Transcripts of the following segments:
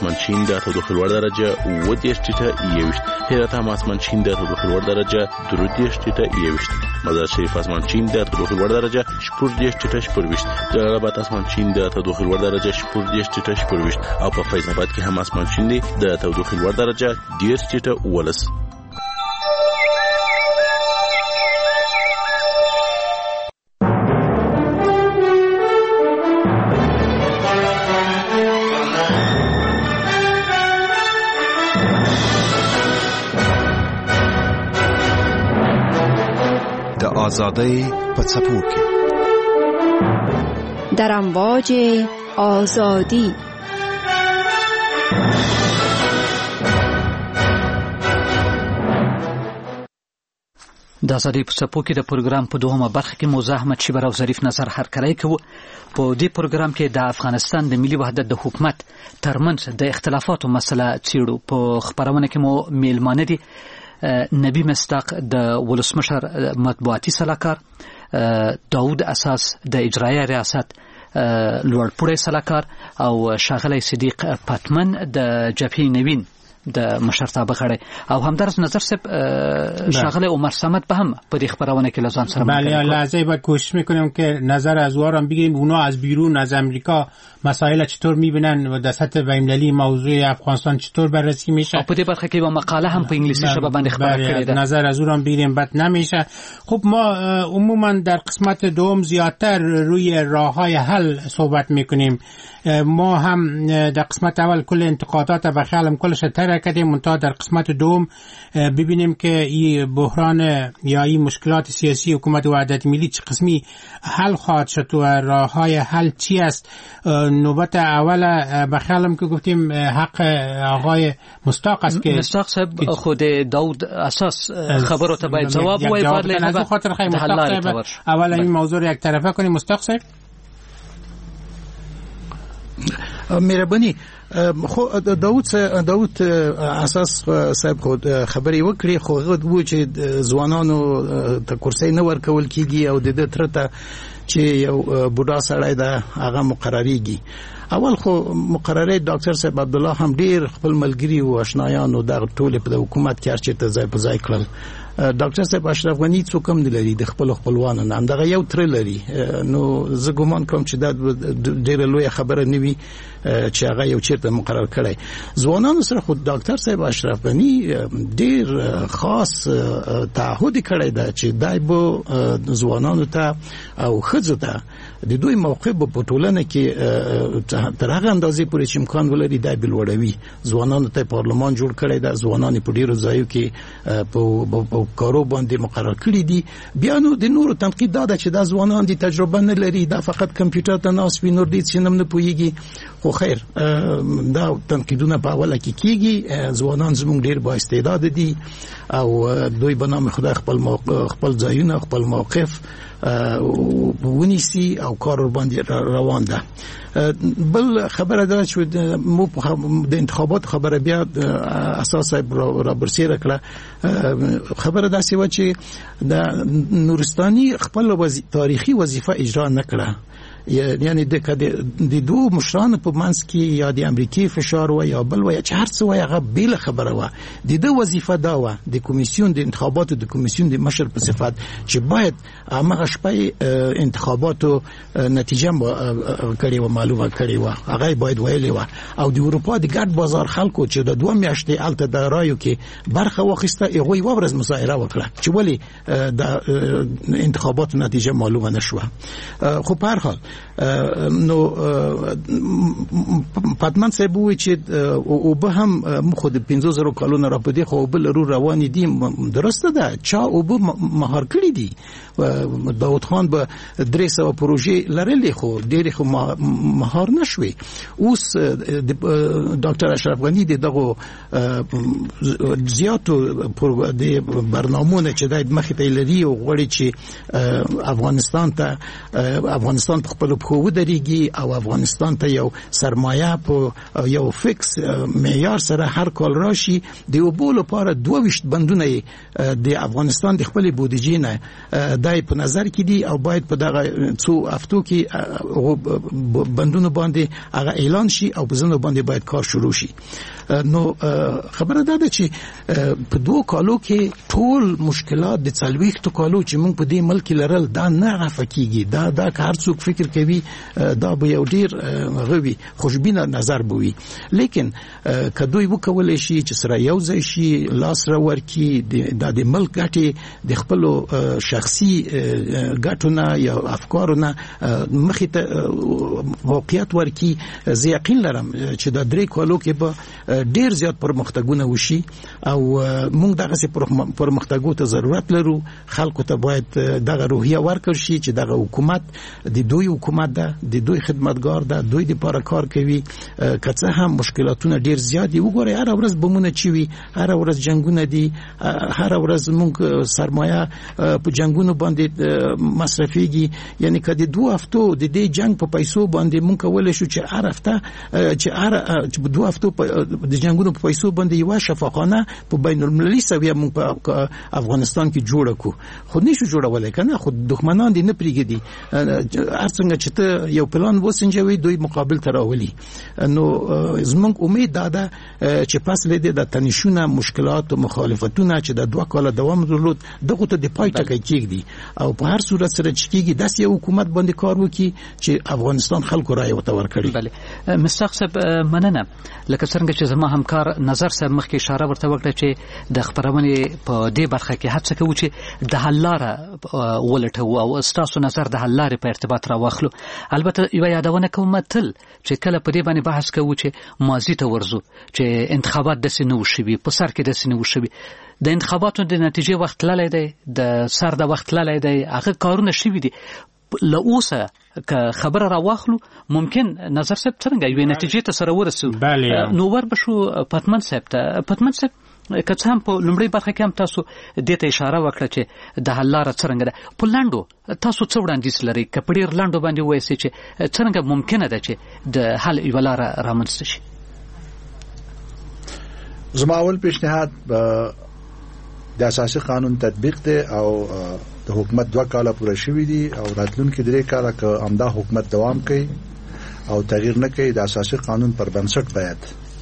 اسمان چین د تودوخې لوړ درجه 10.21 هرات هم اسمان چین د تودوخې لوړ درجه 3.21 مزار شریف اسمان چین د تودوخې لوړ درجه 4.22 جلال آباد اسمان چین د تودوخې لوړ درجه 4.22 او په فیض آباد کې هم اسمان چین دی د تودوخې لوړ درجه 10.18 آزادی په څپو کې در امواج آزادی د آزادی په څپو کې د پروګرام په دوهمه برخه کې موزه احمد شیبر او ظریف نظر هرکلی کوو. په دې پروګرام کې د افغانستان د ملي وحدت د حکومت ترمنځ د اختلافاتو مسله څیړو. په خبرونه کې مو میلمانه دي نبی مصداق د ولسمشر مطبوعاتي سلاکار، داود اساس د اجرایه ریاست لوړپوړی سلاکار او شاغلی صدیق پتمن د جبهه نوین د مشرتابه غړی او همدارس نظر صاحب شاغل عمر صمد به هم په دې خبرونه کې لازم سره بله لازم باید کوشش میکنیم که نظر از وارم بگیریم اونا از بیرون از امریکا مسائل چطور میبینن و در سطح بین‌المللی موضوع افغانستان چطور بررسی میشه. په دې برخه کې به مقاله هم په انګلیسي ژبه باندې خبره کړې ده. نظر از اونم بگیریم بد نمیشه. خب ما عموما در قسمت دوم زیادتر روی راههای حل صحبت میکنیم. ما هم در قسمت اول کل انتقادات و خیالم کلش تر کردیم، منتها در قسمت دوم ببینیم که این بحران یا این مشکلات سیاسی حکومت وحدت ملی چه قسمی حل خواهد شد و راههای حل چی است. نوبت اول بخیالم که گفتیم حق آقای مصداق است که مصداق صاحب خود داود اساس خبرو ته باید جواب وای بعد له خاطر خیر مصداق صاحب اول این موضوع رو یک طرفه کنیم. مصداق صاحب مهرباني خو داود اساس صاحب خود خبري وکړي خو غو چې ځوانانو ته کرسي نه ورکول کیږي او د دې ترته چې یو بوډا سړی دا هغه مقرریږي. اول خو مقرره ډاکټر صاحب عبد الله هم ډیر خپل ملګری او آشنایان او د ټول په حکومت کې چې ته ځای په ځای کړل. ډاکټر صاحب اشرف غنی څوک هم لري د خپل خپلوانو نه دغه یو تر لري. نو زه ګومان کوم چې دا ډیره لوی خبره نیوي چې هغه یو چیرته مقرر کړي. ځوانانو سره خو ډاکټر صاحب اشرف غنی ډیر خاص تعهد کړی دا چې دای بو ځوانانو ته او خځو ته د دوی موقع په ټولنه کې تر هغه اندازې پورې چې امکان ولري دای بلوړوي. ځوانانو ته پارلمان جوړ کړی دا ځوانان په ډیرو ځایو کې په کارو باندې مقرر کړی دي. بیا نو د نورو تنقید دا چې دا ځوانان دي تجربه نه لري، دا فقط کمپیوټر ته ناس وي نور دي چې نه پوهیږي. خو خیر دا تنقیدونه په اوله کې کیږي. ځوانان زموږ ډیر با استعداد دي او دوی بنام خدای خپل ځایونه خپل موقف ونیسي او کار باندې روان ده. بل خبره ده چې مو د انتخابات خبره بیا اساس را برسېره کړه. خبره ده چې د نورستاني خپل تاریخي وظیفه اجرا نکړه. یعنی د دوه مشرانو په منځ کې یا د امریکای فشار و یا بل و یا هر څه و هغه بیل خبره و. د دوه وظیفه دا و د کمیسیون د انتخاباتو د کمیسیون د مشر په صفت چې باید هغه شپه انتخاباتو نتیجه کړي و معلومه کړي و هغه باید ویلې و. او د اروپا د ګډ بازار خلکو چې د دوه میاشتې الته د رایو کې برخه واخیسته هغه یو ورځ مظاهره وکړه چې ولی د انتخاباتو نتیجه معلومه نشوه. خو په هر حال نو پاتمان صاحب وی چې او به هم خود 15000 کالونه را پدې خو بل روان دي. درسته ده چا او به مهار کړی دي. داود خان به 300 پروژې لرلې خو ډېر خو مهار نشوي. اوس ډاکټر اشرف غنی دغه زیاتو د برنامهونه چې د مخې ته لري او غوړي چې افغانستان په خپل پخو ودرېږي او افغانستان ته یو سرمایه په یو فکس معیار سره هر کال راشي. د اوبو لپاره 22 بندونه د افغانستان د خپل بودیجې نه دای په نظر کې دي او باید په دغه څو هفتو کې بندونه باندې هغه اعلان شي او په ځینو باندې باید کار شروع شي. نو خبره ده چې په 2 کالو کې ټول مشکلات د 40 کالو چې موږ په دې ملک لرل دا نه غفکیږي. دا هر څوک فکر کوي دا به یو ډیر غوي خوشبینه نظر بوي، لیکن کدوې وکولای شي چې سره یو ځای شي لاس را ورکی د ملک ګټي د خپل شخصي ګټونه یا افکارونه مخې ته موقعیت ورکی. زه یقین لرم چې د 3 کالو کې به ډیر زیات پرمختګونه وشي او موږ دغه پرمختګو ته ضرورت لرو. خلکو ته باید دغه روحیه ورکړ شي چې دغه حکومت د دوی حکومت ده، د دوی خدمتګار ده، دوی د لپاره کار کوي. که څه هم مشکلاتونه ډیر زیات دي، وګورئ هر ورځ بمونه چوي، هر ورځ جنگونه دي، هر ورځ موږ سرمایه په جنگونو باندې مصرفيږي. یعنی که د 2 هفتو د دې جنگ په پیسو باندې موږ کولای شو چې هر هفته چې 2 هفتو د جنگونو په پیسو باندې یو شفاخانه په بین المللي سویه موږ په افغانستان کې جوړ کړو، خو نشو جوړولای کنه. خو دښمنان دي نه پریږدي، هر څنګه چې ته یو پلان وسنجوي دوی مقابل تراولي. نو زمونږ امید ده چې پس لیدې د تنشونه مشکلات او مخالفتونه چې د 2 کال دوام درلود دغه ته د پای ټکی کېږي او په هر صورت سره چې کېږي داسې یو حکومت باندې کار وکړي چې افغانستان خلکو رائے وتور کړي. بله مستحق صاحب مننه. لکه څنګه چې زما همکار نظر صاحب مخکې اشاره ورته وکړه چې د خبرونې په دې برخه کې هڅه کوو چې د حل لاره ولټوو او ستاسو نظر د حل لارې په ارتباط راواخلو. البته یو یادونه کوم تل چې کله په دې باندې بحث کوو چې ماضي ته ورځو چې انتخابات داسې نه وشوي، په سر کې داسې نه وشوي، د انتخاباتو د نتیجې وخت تللی دی، د سر د وخت تللی دی، هغه کارونه شوي دي. له اوسه که خبره راواخلو ممکن نظر صاحب څنګه یوې نتیجې ته سره ورسو. نو ور بشو پتمن صاحب ته. پتمن صاحب که څه هم په لومړۍ برخه کې هم تاسو دې ته اشاره وکړه چې د حل لاره څرنګه ده. په لاندو تاسو څه وړاندیز لرئ که په ډېر لاندو باندې ووایئ چې څرنګه ممکنه ده چې د حل یوه لاره رامنځته شي؟ زما اول پیشنهاد د اساسي قانون تطبیق دی او د حکومت 2 کاله پوره شوي دي او راتلونکي 3 کاله که همدا حکومت دوام کوي او تغییر نه کوي د اساسي قانون پر بنسټ باید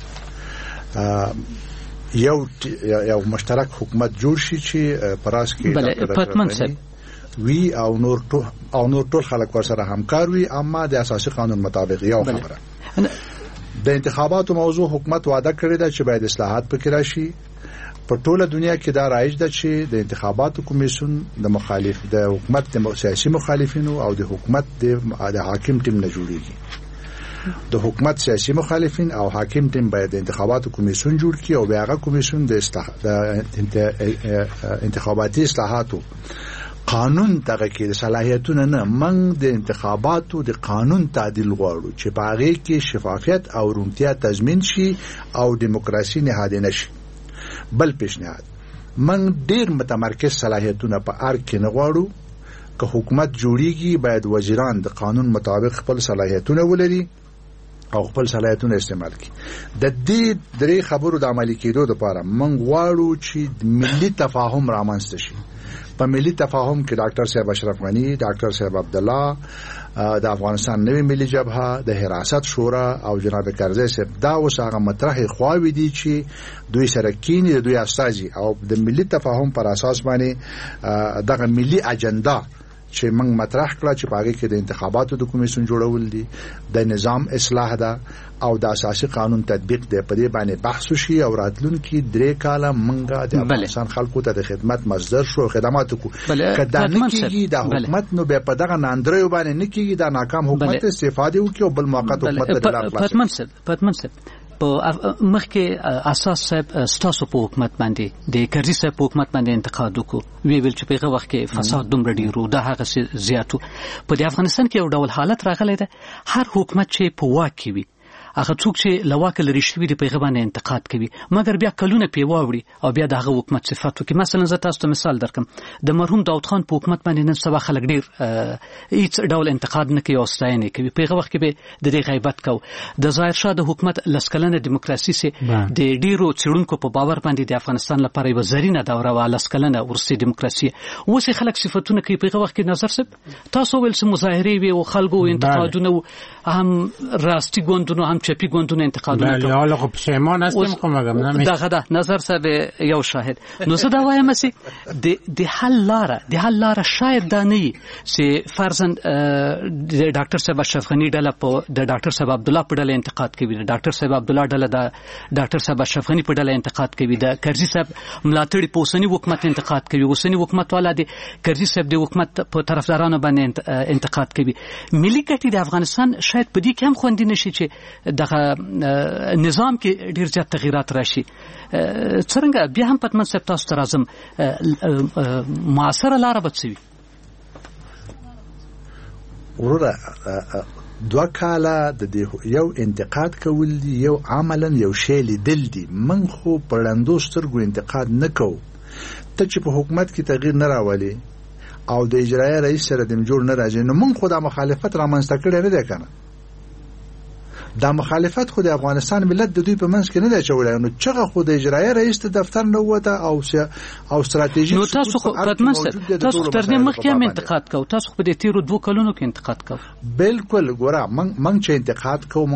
یو مشترک حکومت جوړ شي چې پراس کې وی او نور ټول خلک ورسره همکار وي، اما د اساسي قانون مطابق. یو خبره د انتخاباتو موضوع حکومت وعده کړی ده چې باید اصلاحات پکې راشي. په ټوله دنیا کې دا رایج ده چې د انتخاباتو کمیسیون د حکومت د سیاسي مخالفینو او د حکومت د حاکم ټیم نه جوړیږي. د حکومت سیاسي مخالفین او حاکم ټیم باید د انتخاباتو کمیسیون جوړ کړي او بیا هغه کمیسیون د انتخاباتي اصلاحاتو قانون دغه کې د صلاحیتونه نه موږ د انتخاباتو د قانون تعدیل غواړو چې په هغه کې شفافیت او روڼتیا تضمین شي او دیموکراسي نهاده نشي. بل پیشنهاد موږ ډیر متمرکز صلاحیتونه په ار کې نه غواړو. که حکومت جوړیږي باید وزیران د قانون مطابق خپل صلاحیتونه ولري او خپل صلاحیتونه استعمال کړي. د دې درې خبرو د عملي کېدو لپاره موږ غواړو چې ملي تفاهم رامنځته شي. په ملي تفاهم کې ډاکټر صاحب اشرف غنی، ډاکټر صاحب عبد الله، د افغانستان نوې ملي جبهه، د حراست شورا او جناب کرزی صاحب دا اوس هغه مطرح خواوي دي چې دوی سره کینی د دوی استازي او د ملي تفاهم پر اساس باندې دغه ملي اجنډا چې موږ مطرح کړه چې پاګه کې د انتخاباتو د کمیسیون جوړول دي، د نظام اصلاح ده او د اساسي قانون تطبیق دی. په دې باندې بحث وشي او راتلونکي 3 کاله موږ د افغانستان خلکو ته د خدمت مصدر شو خدمات کو کدا نه کیږي د حکومت نو به په دغه ناندریو باندې نه کیږي د ناکام حکومت استفاده وکړي او بل موقت حکومت ته لاړ. پتمن صاحب په مخکې اساس صاحب ستاسو په حکومت باندې د کرزي صاحب په حکومت باندې انتقاد وکړو، ویل چې په هغه وخت کې فساد دومره ډیرو دا هغه زیاتو. په افغانستان کې یو ډول حالت راغلی دی، هر حکومت چې په واک کې وي هغه څوک چې لواک لري شوی دی په غوانه انتقاد کوي مګر بیا کلونه پی واوړي او بیا دغه حکومت صفات وکي. مثلا زه تاسو ته مثال درکم د مرحوم داود خان په حکومت باندې نن سبا خلک ډیر هیڅ ډول انتقاد نه کوي او ستاینه کوي. په هغه وخت کې به د دې غیبت کو. د ظاهر شاه د حکومت لسکلنه دیموکراسي سي د ډیرو چړونکو په باور باندې د افغانستان لپاره یو زرینه دوره و لسکلنه ورسي دیموکراسي. اوس خلک صفاتونه کوي په هغه وخت کې نظر سب تاسو ول سم مظاهره وي او خلکو انتقادونه هم راستی ګوندونو هم چپی ګوندونو انتقادونه کوي. بله حالا خب پشیمان هستیم خب مگم دغه نظر صاحب یو شاهد نو زه دا وایم چې د حل لاره شاید دا نه چې فرضاً د ډاکټر صاحب اشرف غنی ډله په د ډاکټر صاحب عبد الله په ډله انتقاد کوي، د ډاکټر صاحب عبد الله ډله د ډاکټر صاحب اشرف غنی په ډله انتقاد کوي، د کرزي صاحب ملاتړي په اوسنی حکومت انتقاد کوي، اوسنی حکومت والا د کرزي صاحب د حکومت په طرفدارانو باندې انتقاد کوي. ملي ګټې د افغانستان شاید په دې کې هم خوندې نشي چې دغه نظام کې ډیر زیات تغیرات راشي. څنګه بیا هم پتمن صاحب تاسو ته راځم معاصره لاره به څه وي؟ وروره دوه کاله د یو انتقاد کول دي، یو عملا یو شی لیدل دي. من خو په ړندو سترګو انتقاد نه کوو. ته چې په حکومت کې تغییر نه راولي او د اجرایه رئیس سره د جوړ نه راځي، نو من خو دا مخالفت رامنځته کړی نه دی کنه. دا مخالفت خو د افغانستان ملت د دوی په منځ کې نه دی اچولی، نو چغه خو د اجرایه رئیس ته دفتر نه ووته او ستراتیژي. نو تاسو خو پتمن صاحب تاسو تر دې مخکې هم انتقاد کوو، تاسو خو په دې تیرو 2 کلونو کې انتقاد کوو. بالکل ګوره من چې انتقاد کوو،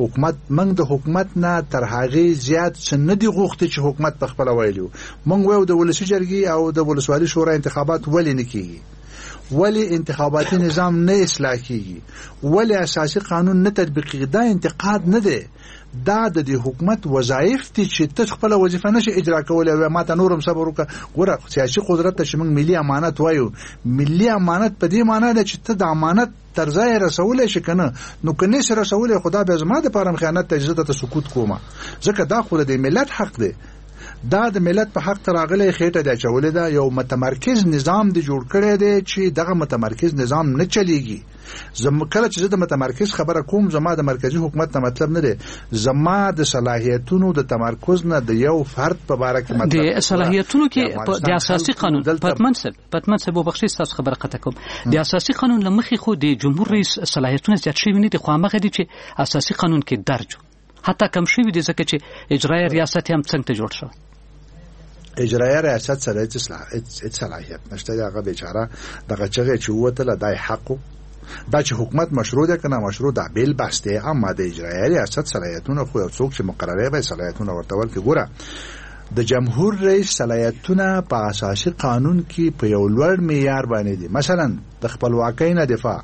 من د حکومت نه تر هغې زیات څه نه دي غوښتي چې حکومت په خپله ویلي. من وایو د ولسي جرګې او د ولسوالي شورا انتخابات ولې نه کېږي؟ ولی انتخاباتی نظام نه اصلاح کیږي؟ ولی اساسی قانون نه تطبیقیږي؟ دا انتقاد نه دی، دا د حکومت وظایف دي چې ته خپل وظیفه نشي اجرا کولای. او ماته نورم صبر وکړه. ګوره سیاسي قدرت ته چې موږ ملي امانت وایو، ملي امانت په دې معنی ده چې ته د امانت تر ځای رسولې شي کنه، نو کني سره رسولې خدا به زما د پاره خیانت ته اجازه ته سکوت کومه، ځکه دا خو د ملت حق دی. دا د ملت په حق تراغله خېټه د چولې ده. یو متمرکز نظام دی جوړ کړی دی چې دغه متمرکز نظام نه چلیږي. کله چې زه د متمرکز خبره کوم، زما د مرکزی حکومت نه مطلب نه دی، زما د صلاحیتونو د تمرکز نه د یو فرد په باره کې مطلب د صلاحیتونو کې د اساسي قانون پتمن صاحب وبخښئ تاسو خبره قطع کوم. د اساسي قانون لمخې خو د جمهور رئیس صلاحیتونه زیات شوي نه دي، خو هغه دي چې اساسي قانون کې درج حتی کم شوي دي، ځکه چې اجرایي ریاست هم څنګه جوړ شو. اجرایه ریاست سره صلاحیت نشته، هغه بیچاره دغه چغه چې وته دای حقو. دا چې حکومت مشروع ده کنه مشروع ده بیل بسته، اما د اجرایه ریاست صلاحیتونه خو یو څوک چې مقرره به صلاحیتونه ورته ورکړي. ګوره د جمهور رئیس صلاحیتونه په اساسي قانون کې په یو لوړ معیار باندې دي. مثلا د خپلواکۍ نه دفاع،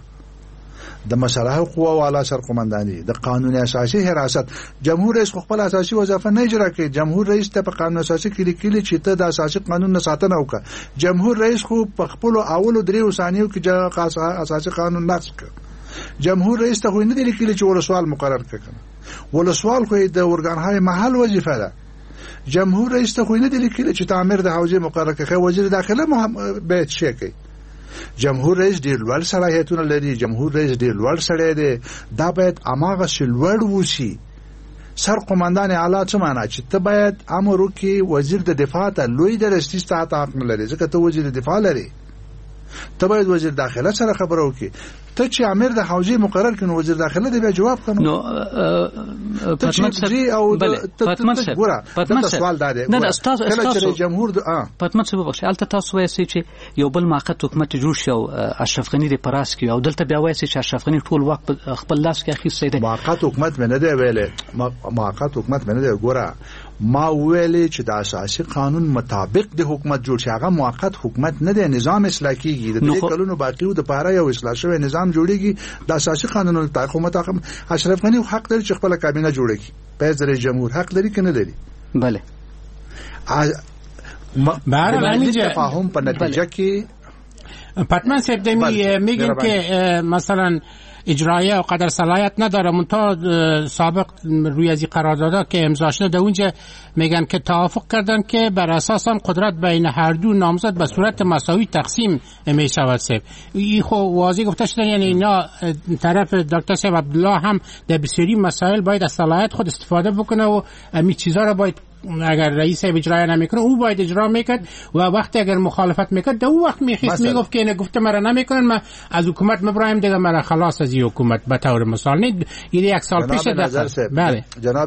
د مسلحه قوا والا سرقومنداني، د قانون اساسي حراست. جمهور رئیس خپل اساسي وظیفه نه اجرا کوي. جمهور رئیس ته په قانون اساسي کې لیکلي چې ته د اساسي قانون نه ساتنه وکړه. جمهور رئیس خو په خپل اولو 3 ثانیو کې اساسي قانون نقض کړ. جمهور رئیس ته خو نه لیکلي چې ولسوال مقرر کړي. ولسوال خو د ورګانهای محل وظیفه ده. جمهور رئیس ته خو نه لیکلي چې تعمیر د حوزې مقرر کړي. وزیر داخله به شي کوي. جمهور رئیس ډیر لوړ صلاحیتونه لري. جمهور رئیس ډیر لوړ سړی دی. دا باید اماغه لوړ وسی. سرقومندان اعلی څه معنا چې ته باید امر وکړي وزیر د دفاع ته لوی درستی ستاسو حق نه لري، ځکه ته وزیر دفاع لري. ته باید وزیر داخله سره خبرو وکړي. ته چې امیر د حوزې مقرر کړي، وزیر داخله دی بیا جواب کوي. نو پتمن صاحب پتمن سوال داده نه استاد جمهور پتمن صاحب بخښه الته تاسو وایي چې یو بل موقت حکومت جوړ شو اشرف غنی د پراس کې او دلته بیا وایي چې اشرف غنی ټول وخت خپل لاس کې اخیسته دی. موقت حکومت نه دی ویلې، موقت حکومت نه دی. ګوره ما ویلې چې د اساسي قانون مطابق د حکومت جوړ شي، هغه موقت حکومت نه دی. نظام اصلاح کیږي، د 3 کلونو باقی و د پاره یو اصلاح شوی نظام جوړیږي. د اساسي قانون ته حکومت اشرف غنی حق لري چې خپل کابینه جوړ کړي. په ځای جمهور حق لري کنه لري؟ بله بهرحال تفاهم په نتیجه کې پتمن صاحب میگن که مثلا اجرایی و قدر صلاحیت نداره. منتها سابق روی از این قراردادها که امضا شده در اونجا میگن که توافق کردن که بر اساس قدرت بین هر دو نامزد به صورت مساوی تقسیم میشود. این خو واضح گفته شده، یعنی اینا طرف دکتر صاحب عبدالله هم در بسیاری مسائل باید از صلاحیت خود استفاده بکنه و همین چیزا را باید اگر رئیس اجرایی نمیکنه او باید اجرا میکرد و وقتی اگر مخالفت میکرد در اون وقت میخیست میگفت که اینه گفته مرا نمیکنن، من از حکومت مبرایم دیگه مرا خلاص از این حکومت. به طور مثال این یک سال پیش بله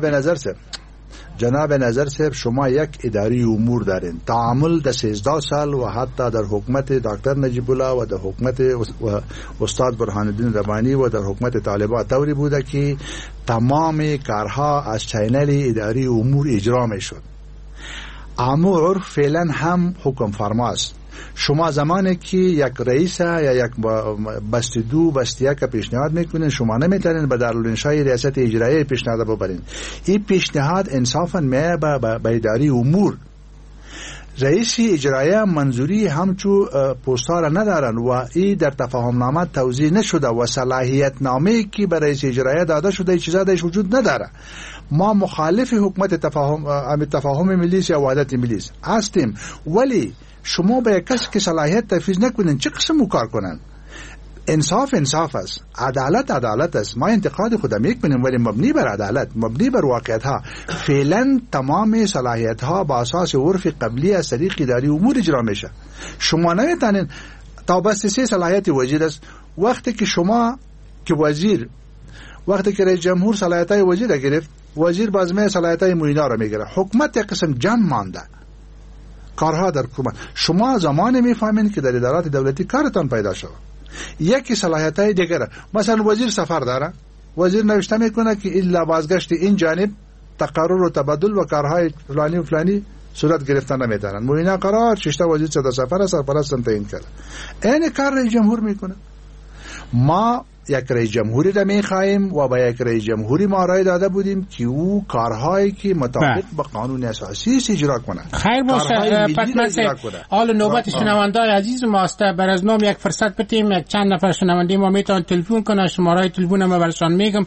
جناب نظر صاحب شما یک اداری امور دارین، تعامل در 13 سال و حتی در حکومت دکتر نجیب الله و در حکومت استاد برهان الدین ربانی و در حکومت طالبان طوری بوده که تمام کارها از چینل اداری امور اجرا می شد. اما عرف فعلا هم حکم فرماست. شما زمانی که یک رئیس یا یک بسته که پیشنهاد میکنین، شما نمیتونین به دارالانشای ریاست اجرایی پیشنهاد ببرین. این پیشنهاد انصافا میه به اداری امور. رئیس اجرایی منظوری همچو پستار ندارن و این در تفاهم نامه توضیح نشده و صلاحیت نامه که به رئیس اجرایی داده شده چیزا درش وجود نداره. ما مخالف حکومت تفاهم ملی یا وحدت ملی هستیم، ولی شما به کسی که صلاحیت تفویض نکنین چه قسم کار کنن؟ انصاف است، عدالت است. ما انتقاد خود میکنیم ولی مبنی بر عدالت، مبنی بر واقعیت ها. فعلا تمام صلاحیت ها با اساس عرف قبلی از طریق اداری امور اجرا میشه. شما نمیتونین تا بس 3 صلاحیت وزیر است. وقتی که شما که وزیر، وقتی که رئیس جمهور صلاحیت های وزیر گرفت، وزیر بازمه صلاحیت های معینا را میگیره. حکومت یک قسم جمع مانده کارها در حکومت. شما زمان میفهمین که در ادارات دولتی کارتان پیدا شد. یکی صلاحیت های دیگره، مثلا وزیر سفر داره، وزیر نوشته میکنه که الا بازگشت این جانب تقرر و تبادل و کارهای فلانی و فلانی صورت گرفتن نمیتونن. موینا قرار ششتا وزیر صدا سفر سرپرست تعیین کرده. این کار رئیس جمهور میکنه. ما یک رئیس جمهوری را میخواهیم و با یک رئیس جمهوری ما رای داده بودیم که او کارهایی که مطابق با قانون اساسی اجرا کنه. خیر باشه پس حال نوبت شنوندای عزیز ماست. بر از نام یک فرصت بدیم، یک چند نفر شنونده ما میتونن تلفن کنن. شماره تلفن ما برشان میگم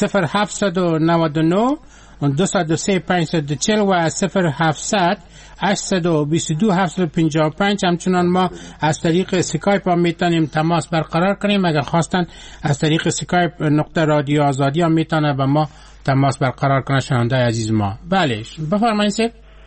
0799 203 540 و 0700 822 755. همچنان ما از طریق سکایپ هم میتونیم تماس برقرار کنیم. اگر خواستن از طریق سکایپ رادیو آزادی هم میتونه با ما تماس برقرار کنه شنونده عزیز ما. بله بفرمایید سید.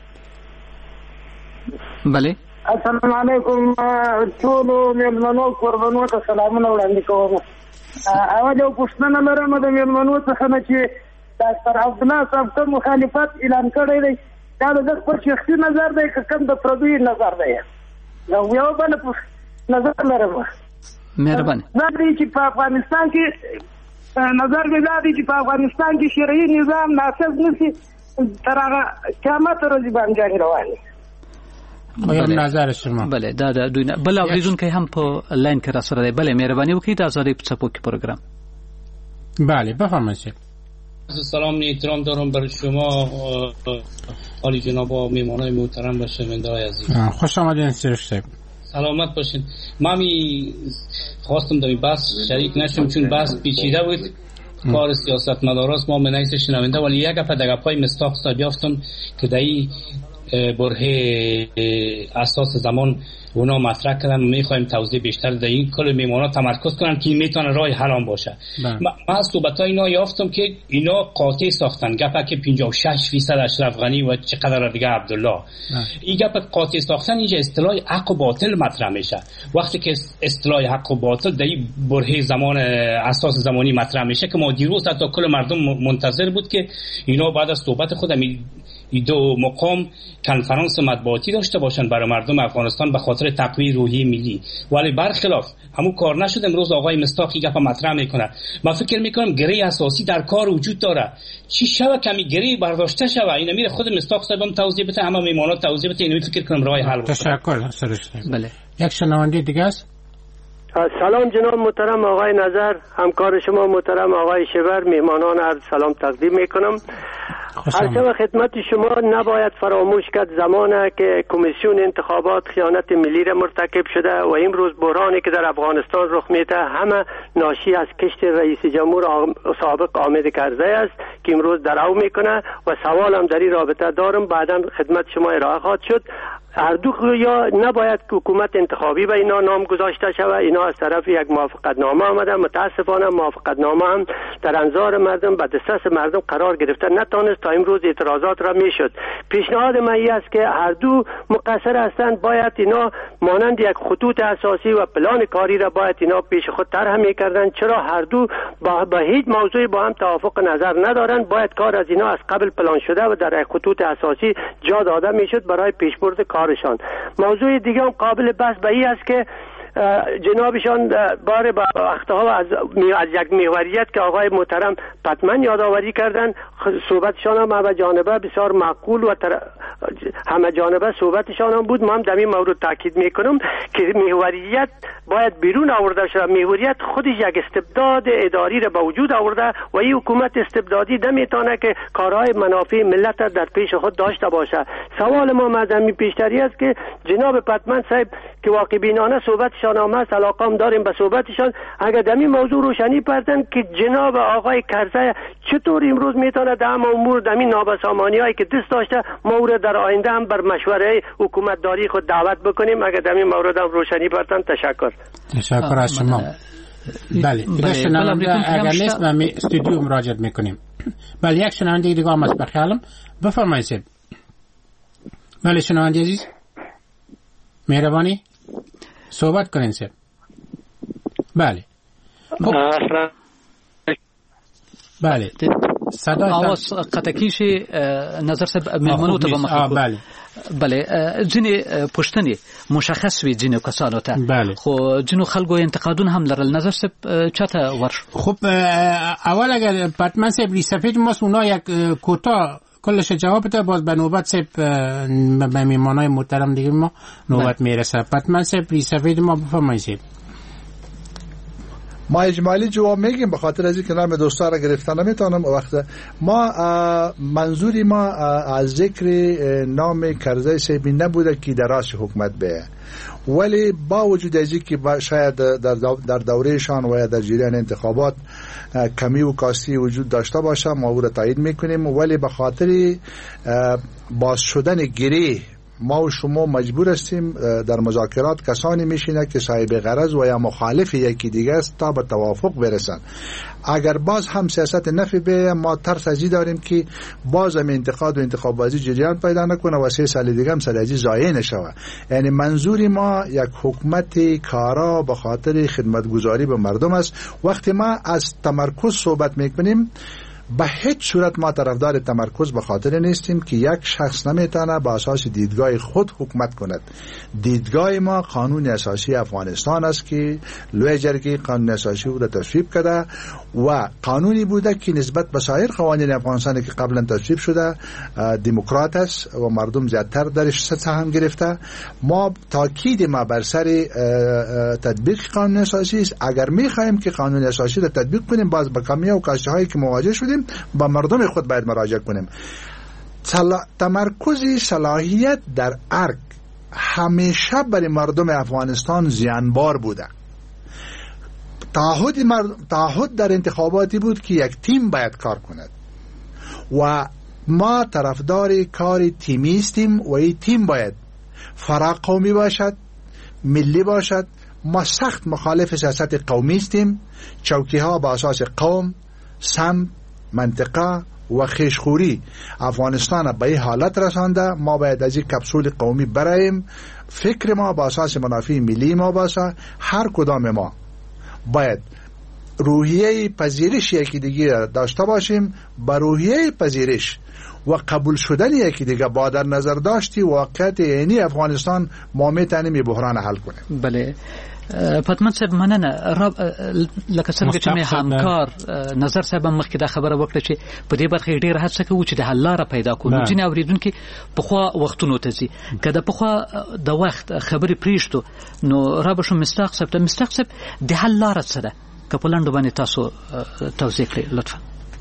بله السلام علیکم ټول میلمنو قربانو ته سلامونه وړاندې کوم. اول یو پوښتنه لرم د میلمنو څخه چې ډاکټر عبدالله صاحب کوم مخالفت اعلان کړی دی دا د خپل شخصي نظر دی که کوم د پردوی نظر دی؟ یو بل نظر لرم. مهرباني. دا دی چې په افغانستان کې نظر دا دی چې په افغانستان کې شرعي نظام نافذ نشي تر هغه قیامت ورځې باندې روان دی. خو نظر شما بله دا دوی بل اوریدونکو هم په لاین کې را سره دی. بله مهرباني وکړئ د آزادۍ په څپو کې پروګرام. بله بفرمایید. سلام احترام دارم برای شما حالی جناب و میمانای محترم و شنونده‌های عزیز. خوش آمدین سرشت. سلامت باشین. ما خواستم در این بحث شریک نشم چون بحث پیچیده بود. کار سیاست مداراست ما منعیس شنونده ولی یک گپ در گپ‌های مستاق بیافتم که در این بره اساس زمان اونا مطرح کردن و میخوایم توضیح بیشتر در این کل میمانا تمرکز کنن که میتونه راه حل باشه. من از صحبت‌های اینا یافتم که اینا قاطع ساختن گپا که 56% اشرف غنی و چقدر دیگه عبدالله. این گپ قاطع ساختن اینجا اصطلاح حق و باطل مطرح میشه. وقتی که اصطلاح حق و باطل در این بره زمان اساس زمانی مطرح میشه که ما دیروز حتی کل مردم منتظر بود که اینا بعد از صحبت خودم این دو مقام کنفرانس مطبوعاتی داشته باشن برای مردم افغانستان به خاطر تقویت روحیه ملی، ولی برخلاف همون کار نشد. امروز آقای مصداقی گپ مطرح میکنه. من فکر میکنم گره اساسی در کار وجود داره. چی شوه کمی گره برداشته شوه اینا میره خود مصداق صاحبم توضیح بده، اما میمانات توضیح بده. اینو فکر کنم راه حل باشه. تشکر سرشت. بله یک شنونده دیگه است. سلام جناب محترم آقای نظر، همکار شما محترم آقای شبر، میهمانان عرض سلام تقدیم میکنم. هرچه خدمت شما نباید فراموش کرد زمانه که کمیسیون انتخابات خیانت ملی را مرتکب شده و امروز بحرانی که در افغانستان رخ میده همه ناشی از کشت رئیس جمهور سابق حامد کرزی است که امروز درو میکنه و سوالم در این رابطه دارم، بعدا خدمت شما ارائه خواهد شد. هر دو یا نباید که حکومت انتخابی به اینا نام گذاشته شود. اینا از طرف یک موافقتنامه آمده، متاسفانه موافقتنامه هم در انظار مردم به دسترس مردم قرار گرفته نتونست تا امروز اعتراضات را میشد. پیشنهاد من است که هر دو مقصر هستند، باید اینا مانند یک خطوط اساسی و پلان کاری را باید اینا پیش خود طرح میکردن. چرا هر دو با هیچ موضوعی با هم توافق نظر ندارند؟ باید کار از اینا از قبل پلان شده و در خطوط اساسی جا داده میشد برای پیشبرد کارشان. موضوع دیگه هم قابل بحث به این است که جنابشان بار با اختها از یک محوریت که آقای محترم پتمن یادآوری کردن، صحبتشان هم همه جانبه بسیار معقول و همه جانبه صحبتشان هم بود. ما هم در این مورد تاکید میکنم که محوریت باید بیرون آورده شود. محوریت خودش یک استبداد اداری را به وجود آورده و این حکومت استبدادی نمیتونه که کارهای منافع ملت در پیش خود داشته باشه. سوال ما مزمی پیشتری است که جناب پتمن صاحب که واقع بینانه صحبتشان هم هست، علاقه داریم به صحبتشان، اگر در این موضوع روشنی پردن که جناب آقای کرزی چطور امروز میتونه در امور در این نابسامانی هایی که دست داشته مورد در آینده هم بر مشوره حکومت داری خود دعوت بکنیم. اگر در این مورد هم روشنی پردن تشکر از شما. بله اگر نیست ما استودیو مراجعه میکنیم. بله یک شنونده دیگه هم است بخیالم، بفرمایید. بله شنونده عزیز مهربانی صحبت کنین سر. بله بله صدا آواز قطعیشی نظر سب میمونو ته به بله بله ځینې پښتنې مشخص وي ځینې کسانو ته بله. خو ځینو خلکو انتقادون هم لرل. نظر سب چاته ورش؟ خب اول اگر پتمن سب ریسفید ماست اونا یک کوتا کلش جواب بده، باز به نوبت سب به میمانای محترم دیگه ما نوبت میرسه. پتمن سب ریسفید ما بفرمایید. ما اجمالی جواب میگیم به خاطر از اینکه نام دوستا را گرفتن نمیتونم. وقت ما منظوری ما از ذکر نام کرزی صاحب نبوده که در راس حکومت به، ولی با وجود از اینکه شاید در دورهشان و یا در جریان انتخابات کمی و کاستی وجود داشته باشه، ما او را تایید میکنیم، ولی به خاطر باز شدن گره ما و شما مجبور هستیم در مذاکرات کسانی میشینه که صاحب غرض و یا مخالف یکی دیگه است تا به توافق برسن. اگر باز هم سیاست نفی به، ما ترس ازی داریم که باز هم انتقاد و انتخاب بازی جریان پیدا نکنه و 3 سال دیگه هم سالجی ضایع نشوه. یعنی منظوری ما یک حکومت کارا به خاطر خدمتگزاری به مردم است. وقتی ما از تمرکز صحبت میکنیم به هیچ صورت ما طرفدار تمرکز به خاطر نیستیم که یک شخص نمیتونه با اساس دیدگاه خود حکومت کند. دیدگاه ما قانون اساسی افغانستان است که لوی جرگه قانون اساسی او را تصویب کرده و قانونی بوده که نسبت به سایر قوانین افغانستان که قبلا تصویب شده دموکرات است و مردم زیادتر درش سهم گرفته. ما تاکید ما بر سر تطبیق قانون اساسی است. اگر میخوایم که قانون اساسی را تطبیق کنیم، باز با کمی و کاسته هایی که مواجه شدیم با مردم خود باید مراجعه کنیم. تمرکز صلاحیت در ارگ همیشه برای مردم افغانستان زیانبار بوده. تعهد در انتخاباتی بود که یک تیم باید کار کند و ما طرفدار کار تیمی هستیم و این تیم باید فرا قومی باشد، ملی باشد. ما سخت مخالف سیاست قومی هستیم. چوکی ها با اساس قوم، سمت، منطقه و خیشخوری افغانستان به این حالت رسانده. ما باید از این کپسول قومی براییم. فکر ما با اساس منافع ملی ما باشه. هر کدام ما باید روحیه پذیرش یکی دیگه داشته باشیم. با روحیه پذیرش و قبول شدن یکی دیگه با در نظر داشتی واقعیت عینی افغانستان ما میتونیم بحران حل کنیم. بله پتمن صاحب مننه لکه څنګه چې مې همکار نظر صاحب مخکې دا خبره وکړه چې په دې برخه ډېر هڅه کوو چې د حل لاره پیدا کړو. ځینې اوریدونکي پخوا وختونو ته ځي که د پخوا د وخت خبرې پرېږدو نو را به شو مصداق صاحب ته. مصداق صاحب د حل لاره څه ده که په لنډو باندې تاسو توضیح کړئ لطفا.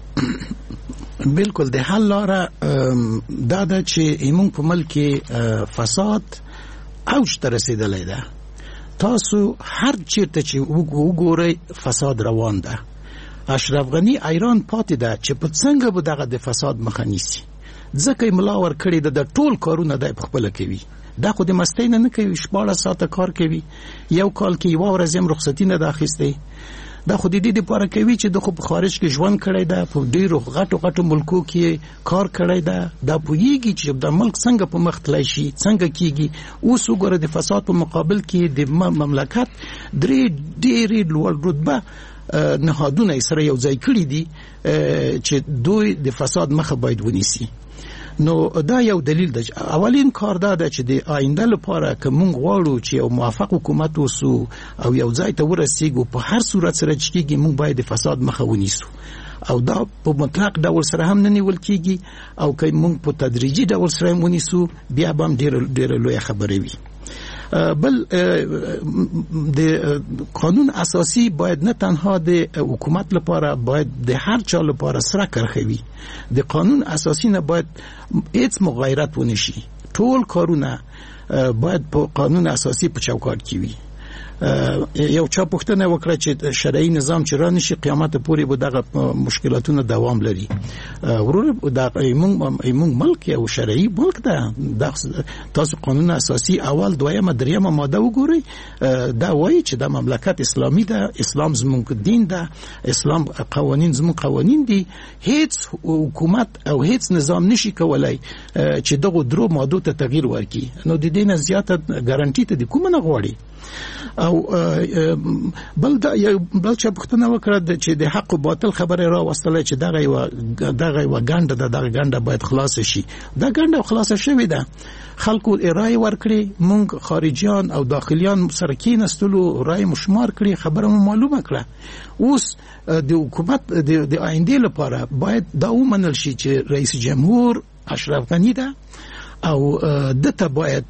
بالکل د حل لاره دا ده چې زموږ په ملک کې فساد اوج ته رسېدلی ده. تاسو هر چیرته چې وګورئ فساد روان ده. اشرف غنی ایران پاتې ده چې په څنګه به دغه د فساد مخه نیسي. ځکه ملا ور کړی ده د ټول کارونه د خپل کوي. دا خو د مستۍ نه کوي، 14 ساعته کار کوي، یو کال کې یو ورځ هم رخصتي نه ده اخیستې. دا خو د دې لپاره کوي چې د خو په خارج کې ژوند کړی ده، په ډیرو غټو ملکو کې کار کړی ده، دا پوهیږي چې د ملک څنګه په مخ تللی شي، څنګه کیږي. اوس وګوره د فساد په مقابل کې د مملکت ډېرې لوړ رتبه نهادونه سره یو ځای کړي دي چې دوی د فساد مخه باید ونیسي. نو دا یو دلیل ده. اولین کار دا ده چې د آینده لپاره که موږ غواړو چې یو موافق حکومت وسو او یو ځای ته ورسیږو، په هر صورت سره چې کېږي موږ باید د فساد مخه ونیسو. او دا په مطلق ډول سره هم نه نیول کېږي، او که موږ په تدریجي ډول سره هم ونیسو بیا به هم ډېره لویه خبره وي. بل د قانون اساسی باید نه تنها د حکومت لپاره، باید د هر چا لپاره سره کرخوي. د قانون اساسی نه باید هیڅ مغایرت ونشي. ټول کارونه باید په قانون اساسی په چوکاټ کې وي. یو چا پوښتنه وکړه چې شرعي نظام چې را نشي قیامت پورې به دغه مشکلاتونه دوام لري. ورور دا موږ ملک یو شرعي ملک ده. تاسو قانون اساسي اول دویمه دریمه ماده وګورئ، دا وایي چې د مملکت اسلامي ده، اسلام زموږ دین ده، اسلام قوانین زموږ قوانین دي. هیڅ حکومت او هیڅ نظام نشي کولای چې دغه درو مادو ته تغییر ورکړي. نو د دې نه زیاته ګارانټي ته د کومه نه غواړي. او بل چې پوښتنه وکړه چې د حق او باطل خبره را وستله چې دغه یو ګنده ده، دغه ګنده باید خلاص شي. دا ګنده خلاصه شوې ده، خلکو رای ورکړي، مونږ خارجيان او داخليان سره کېناستلو، رای مشمار کړي، خبره مو معلومه کړه. اوس د حکومت د آینده لپاره باید دا ومنل شي چې رئیس جمهور اشرف غنی ده او دته باید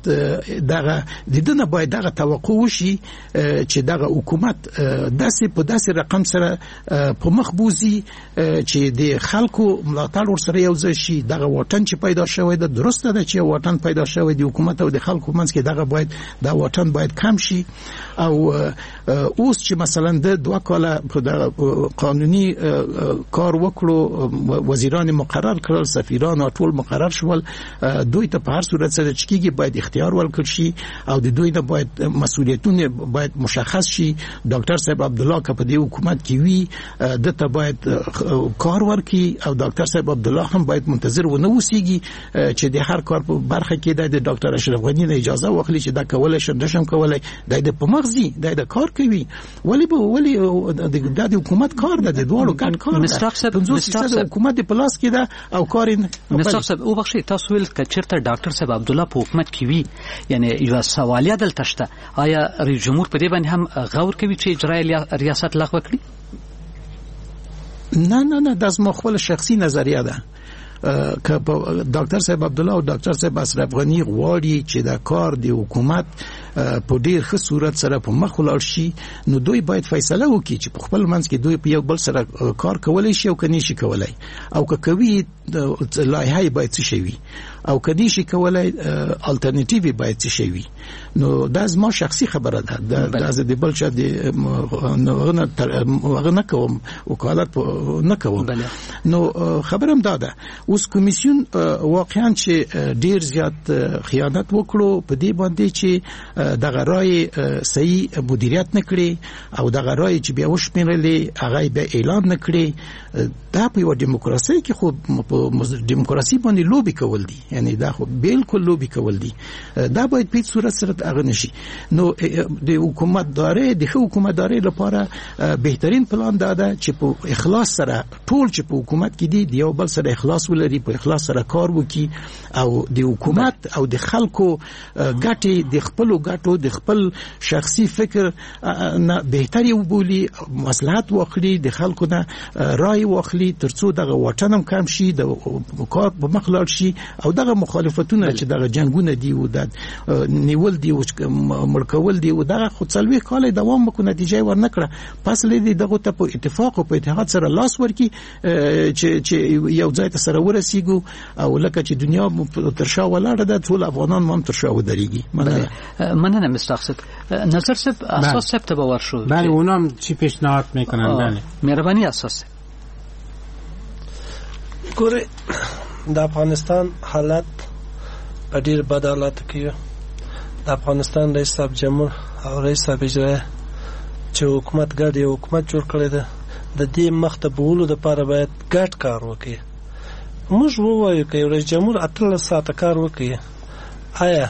دغه باید دغه توقع وشي چې دغه حکومت داسې رقم سره په مخ بوزي چې د خلکو ملاتړ ورسره یو ځای شي. دغه واټن چې پیدا شوی ده، درسته ده چې واټن پیدا شوی د حکومت او د خلکو منځ کې، دغه باید دا واټن باید کم شي. او اوس چې مثلا د 2 کاله په قانوني کار وکړو، وزیران مقرر کړل، سفیران ټول مقرر شول، دوی ته په هر صورت سره چې کېږي باید اختیار ورکړل شي او د دوی نه باید مسؤلیتونه باید مشخص شي. ډاکټر صاحب عبدالله که په دې حکومت کې وي دته باید کار ورکړي، او ډاکټر صاحب عبدالله هم باید منتظر ونه اوسېږي چې د هر کار په برخه کې د ډاکټر اشرف غنی نه اجازه واخلي چې دا کولای شم نشم کولای. د په مغزي د کار کوي. ولی د حکومت کار ده، د دوړو ګډ کار ده. مستقصد حکومت په لاس کې ده او کار مستقصد او بخښي. تاسو ویل چې چیرته ډاکټر صاحب عبدالله په حکومت کې وي، یعنی یو سوالیه دلته شته، آیا رئیس جمهور په دې باندې هم غور کوي چې اجرای ریاست لغوه کړي؟ نه دا زما خپل شخصي نظریه ده. که ډاکټر صاحب عبدالله او ډاکټر صاحب اشرف غنی غواړي چې دا کار د حکومت په ډیر ښه صورت سره په مخ ولاړ شي، نو دوی باید فیصله وکړي چې په خپل منځ کې دوی په یو بل سره کار کولای شي او کني شي کولای، او که کوي لایحه باید څه شي وي، او کني شي کولای الټرنیټیو باید څه شي وي. نو دا زما شخصي خبره ده. دا د بل چا د نه کوم وکالت نه کوم. نو خبرم دا ده. اوس کمیسیون واقعا چې ډیر زیات خیانت وکړو په دې باندې چې دغه رای صحیح مدیریت نکړي او دغه رای چې بیا وشمیرلې هغه به اعلان نکړي. دا په یو دیموکراسي کې خو په دیموکراسي باندې لوبي کول دي، یعنی دا خو بالکل لوبي کول دي. دا باید په صورت سره هغه نشي. نو د حکومتداري د حکومتداري لپاره بهترین پلان دا ده چې په اخلاص سره ټول چې په حکومت کې دي یو بل سره اخلاص ولري په اخلاص سره کار وکړي او د حکومت او د خلکو ګټې د خپل ګټو د خپل شخصي فکر نه بهتري وبولي مصلحت واخلي د خلکو نه رائے واخلي ترڅو دغه واټن هم کم شي د کار په مخ لاړ شي او دغه مخالفتونه چې دغه جنگونه دي او د نیول دي او مړکول دي او دغه خو څلوي کال دوام وکړي نتیجه ورنکړه پس لري دغه ته په اتفاق او په اتحاد سره لاس ورکي چې یو ځای ته سره ورسیږو او لکه چې دنیا تر شا ولاړه ده ټول افغانان هم تر شا ودرېږي. مننه مستقصد نظر صاحب اساس صاحب ته باور شو بله اونم چی پیشنهاد میکنن. بله مهربانی اساس ګوره د افغانستان حالت په ډیر بد حالت کې د افغانستان رئیس صاحب جمهور او رئیس صاحب اجرایه چې حکومت ګډ یو حکومت جوړ کړی ده د دې مخته بولو لپاره باید ګډ کار وکړي. موږ ووایو که یو رئیس جمهور 18 ساعته کار وکړي آیا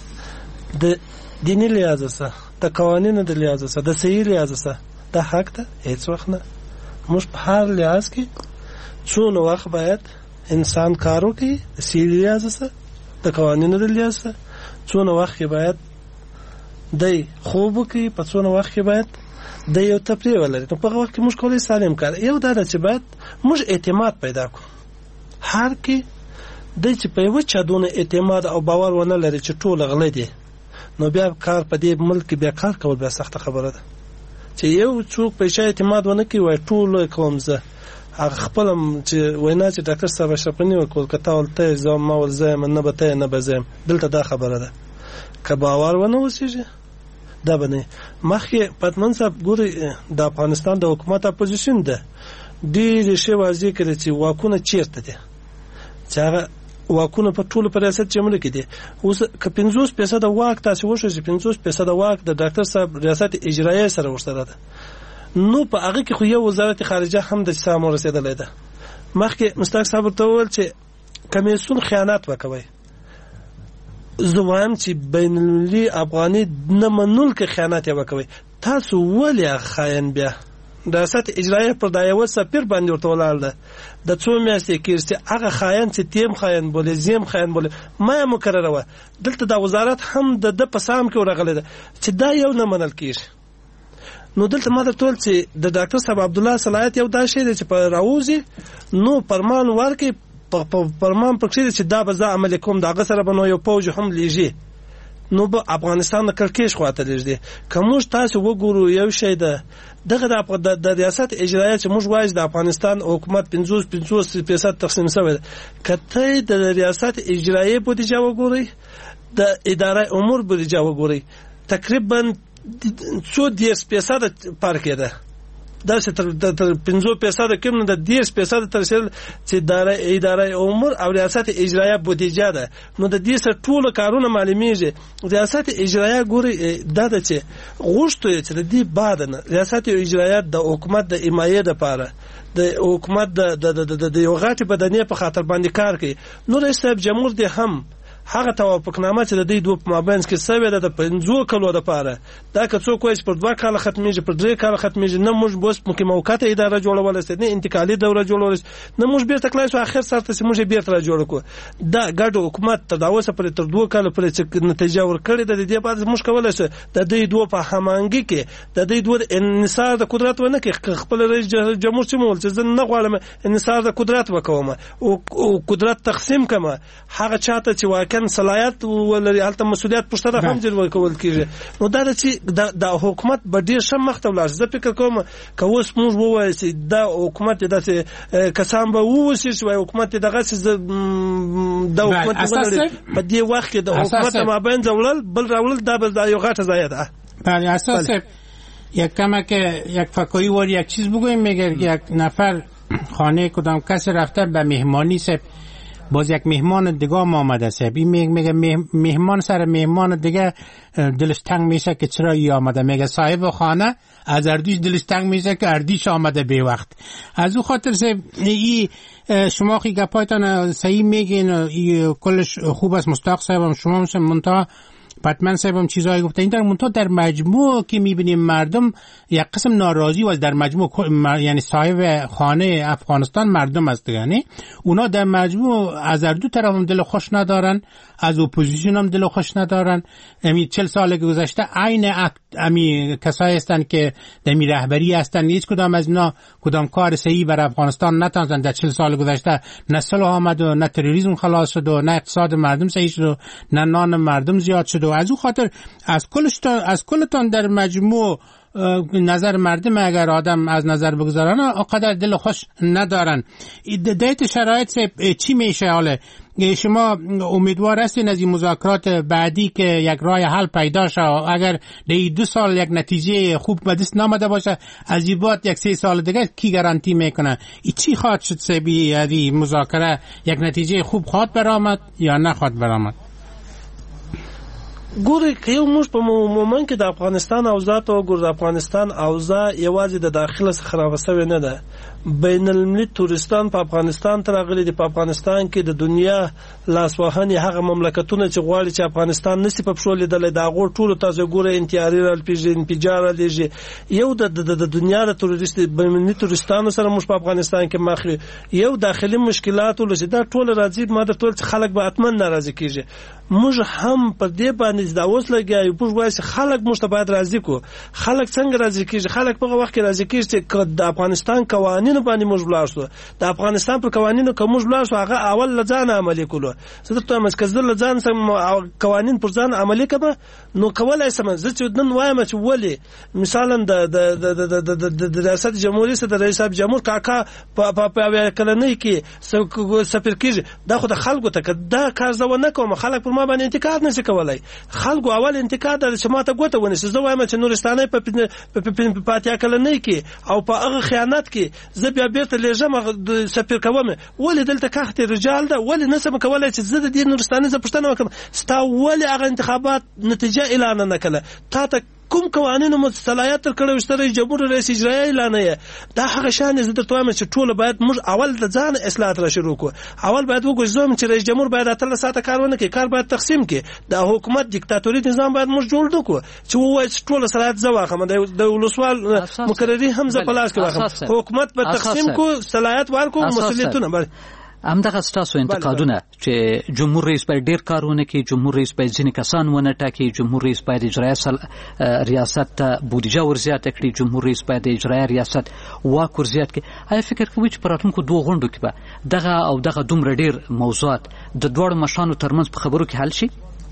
د دیني لحاظه سره د قوانینو د لحاظه سره د صحیح لحاظه سره دا حق ده؟ هیڅ وخت نه. موږ په هر لحاظ کې څونه وخت باید انسان کار وکړي د صحیح لحاظه سره د قوانینو د لحاظه سره څونه وخت کې باید دی خوب وکړي په څونه وخت کې باید د یو تفریح ولري. نو په هغه وخت کې موږ کولی سالم کار یو دا ده چې باید موږ اعتماد پیدا کړو. هر کې دی چې په یوه چا دونه اعتماد او باور ونه لري چې ټول غله دي نو بیا کار په دې ملک کې بیا کار کول بیا سخته خبره ده. چې یو څوک په شای اعتماد ونه کوي وای ټول کوم زه هغه خپلم چې وینا چې ډاکټر صاحب اشرف غني وکول کته ولته زما ما ول زم نه بته نه بزم دلته دا خبره ده که باور ونه وسیږي دا بنه مخکې پتمن صاحب ګوري د افغانستان د حکومت اپوزیشن ده ډېر شی واضح کړي چې واکونه چیرته دي چې هغه واکونه په ټولو په ریاست جمهوریت کې دي. اوس که 50% واک تاسو وشو چې 50% واک د ډاکټر صاحب ریاست اجرایه سره ورسره ده نو په هغه کې خو یو وزارت خارجه هم د سامو رسیدلې ده. مخکې مستاق صاحب ته وویل چې کمیسیون خیانت وکوي زوایم چې بین المللي افغاني نه منول کې خیانت وکوي تاسو ولې خاين بیا ریاست اجرایه پر دایو سفیر باندې ورته ولاړ ده د څو میاشتې کې چې هغه خاين چې تیم خاين بولې زم خاين بولې ما مقرره و دلته د وزارت هم د پسام کې ورغله ده چې دا یو نه منل کیږي. نو دلته ما درته ول چې د ډاکټر صاحب عبد الله صلاحیت یو دا شی دی چې په راوځي نو پرمان ورکي پرمان پکې چې دا به زه عمل کوم دا غسر به نو یو پوج هم لیږي نو به افغانستان د کړکېش خواته لږدي. کوم تاسو وګورو یو شی ده دغه د ریاست اجرایه چې موږ وایو د افغانستان حکومت 50% تقسیم شوی کته د ریاست اجرایه بودیجه وګورئ د اداره امور بودیجه وګورئ تقریبا 100% فرق ده دا چې تر 50% کې نو د 10% تر چې اداره امور او ریاست اجرایه بودیجه ده نو د دې سره ټول کارونه معلومیږي. ریاست اجرایه ګوري دا د چې غوښتو چې د دې بعد نه ریاست اجرایه د حکومت د حمایت لپاره د حکومت د یو غاټي بدنې په خاطر باندې کار کوي. نو رئیس صاحب جمهور دې هم هغه توافقنامه چې د دې دوه مابینځ کې سوي ده د 50 کلو لپاره دا که څوک وایي پر 2 کال ختميږي پر 3 کال ختميږي نه موږ بوس مکه موقته اداره جوړول ست نه انتقالي دوره جوړول نه موږ بیرته کلاسو اخر سره ته موږ بیرته جوړ کو دا ګډ حکومت تر داوسه پر تر 2 کال پر نتیجه ورکړي د دې بعد موږ کولای شو د دې دوه په همانګي کې د دې دوه انحصار د قدرت ونه کې خپل رئیس جمهور چې مول چې نه غواړم انحصار د قدرت وکوم او قدرت تقسیم کما هغه چاته چې واکن صلاحیت ولري هلته مسؤلیت پښتنه هم جوړ کول کیږي. نو دا چې د حکومت به ډیر شم مخته ولاړ زه فکر کوم که اوس موږ ووایو چې دا حکومت داسې کسان به ووسی چې حکومت دغه څه د حکومت په دې وخت کې د حکومت مابین ځولل بل راول دا به یو غټه ضایع ده. بله اساس یک کمک یک فکایی وار یک چیز بگویم میگه یک نفر خانه کدام کس رفته به مهمانی سب باز یک مهمان دیگه آمده سب این میگه مهمان سر مهمان دیگه دلش تنگ میشه که چرا ای آمده میگه صاحب خانه از اردیش دلش تنگ میشه که اردیش آمده به وقت از او خاطر سب ای شما خی گپایتان صحیح میگین کلش خوب است مستاق صاحب شما منتها بتمن صاحب هم چیزایی گفتن. این در منتها در مجموع که میبینیم مردم یک قسم ناراضی و در مجموع یعنی صاحب خانه افغانستان مردم است، یعنی اونا در مجموع از دو طرف هم دل خوش ندارن، از اپوزیسیون هم دل خوش ندارن. 40 سال گذشته عین کسایی هستند که در رهبری هستند، هیچ کدام از اینا کدام کار صحیح برای افغانستان نتونستن. در 40 سال گذشته نه صلح آمد و نه تروریسم خلاص شد و نه اقتصاد مردم صحیح شد و نه نان مردم زیاد شد. و از او خاطر از کلتان در مجموع نظر مردم اگر آدم از نظر بگذارن آقدر دل خوش ندارن. دیت شرایط چی میشه حاله؟ شما امیدوار هستین از این مذاکرات بعدی که یک راه حل پیدا شه؟ اگر در 2 سال یک نتیجه خوب به دست نامده باشه، از این بعد یک 3 سال دیگه کی گارانتی میکنه ای چی خواهد شد؟ سبی از این مذاکره یک نتیجه خوب خواهد برآمد یا نخواهد برآمد؟ ګوري که یو موږ په مومن کې د افغانستان اوضاع ته وګورو، د افغانستان اوضاع یوازې د داخله څخه خرابه شوې نه ده. بین المللي تورستان په افغانستان ته راغلي دي. په افغانستان کې د دنیا لاسوهنې هغه مملکتونه چې غواړي چې افغانستان نسی په پښو لیدلی، د هغو ټولو تاسو ګورئ انتحاري رالپېږي، انفجار رالیږي. یو د دنیا د تورست بین المللي تورستانو سره موږ په افغانستان کې مخ یو داخلي مشکلات ولري. دا ټول راځي ما درته ویل چې خلک به حتما ناراضي کېږي. موږ هم په دې باندې دا اوس لګیایو، موږ وایو چې خلک موږ ته باید راضي کړو. خلک څنګه راضي کېږي؟ خلک په هغه وخت کې راضي کېږي چې د افغانستان قوانینو باندې موږ ولاړ شو. د افغانستان پر قوانینو که موږ ولاړ شو هغه اول له ځانه عملي کړو. زه درته وایم که زه له ځان سم قوانین پر ځان عملي کړم نو کولی شم. زه چې نن وایم چې ولې مثلا د ریاست جمهوریت څخه د رئیس صاحب جمهور کاکا په کلنۍ کې سفیر کېږي، دا خو د خلکو ته که دا کار زه ونه کوم خلک پر ما باندې انتقاد نشي کولای. خلکو اول انتقاد د چې ما ته ګوته ونیسي. زه وایم چې نورستاني په اتیا کلنۍ کې او په هغه خیانت کې زه بیا بیرته لېږم سفیر کوم. ولې دلته کاخت رجال ده؟ ولې نسم کولای چې زه د دې نورستاني زه پوښتنه وکړم ستا ولې هغه انتخابات نتیجه اعلان نه کړه؟ تا ته کوم قوانینو مصلاحیت کړو چې رئیس جمهور رئیس اجرایی اعلان یې دا هغه شان زه درته وایم چې ټول باید موږ اول د ځان اصلاحات را شروع کړو. اول باید وګورم چې رئیس جمهور باید اتل ساعته کار ونه کوي، کار باید تقسیم کړي. د حکومت دیکتاتوري نظام باید موږ جوړ کړو چې وایي ټول صلاحیت زواخم د ولسوال مقرری هم ز پلاس کې واخم. حکومت په تقسیم کو صلاحیت ورکو مسؤلیتونه همدغه ستاسو انتقادونه چې جمهور رئیس باید ډیر کارونه کوي، جمهور رئیس باید ځینې کسان ونه ټاکي، جمهور رئیس باید اجرایه ریاست ته بودیجه ورزیاته کړي، جمهور رئیس باید اجرایه ریاست واک ورزیات کړي. آیا فکر کوئ چې په راتلونکو 2 غونډو کې به دغه دومره ډیر موضوعات د دواړو مشرانو ترمنځ په خبرو کې حل شي؟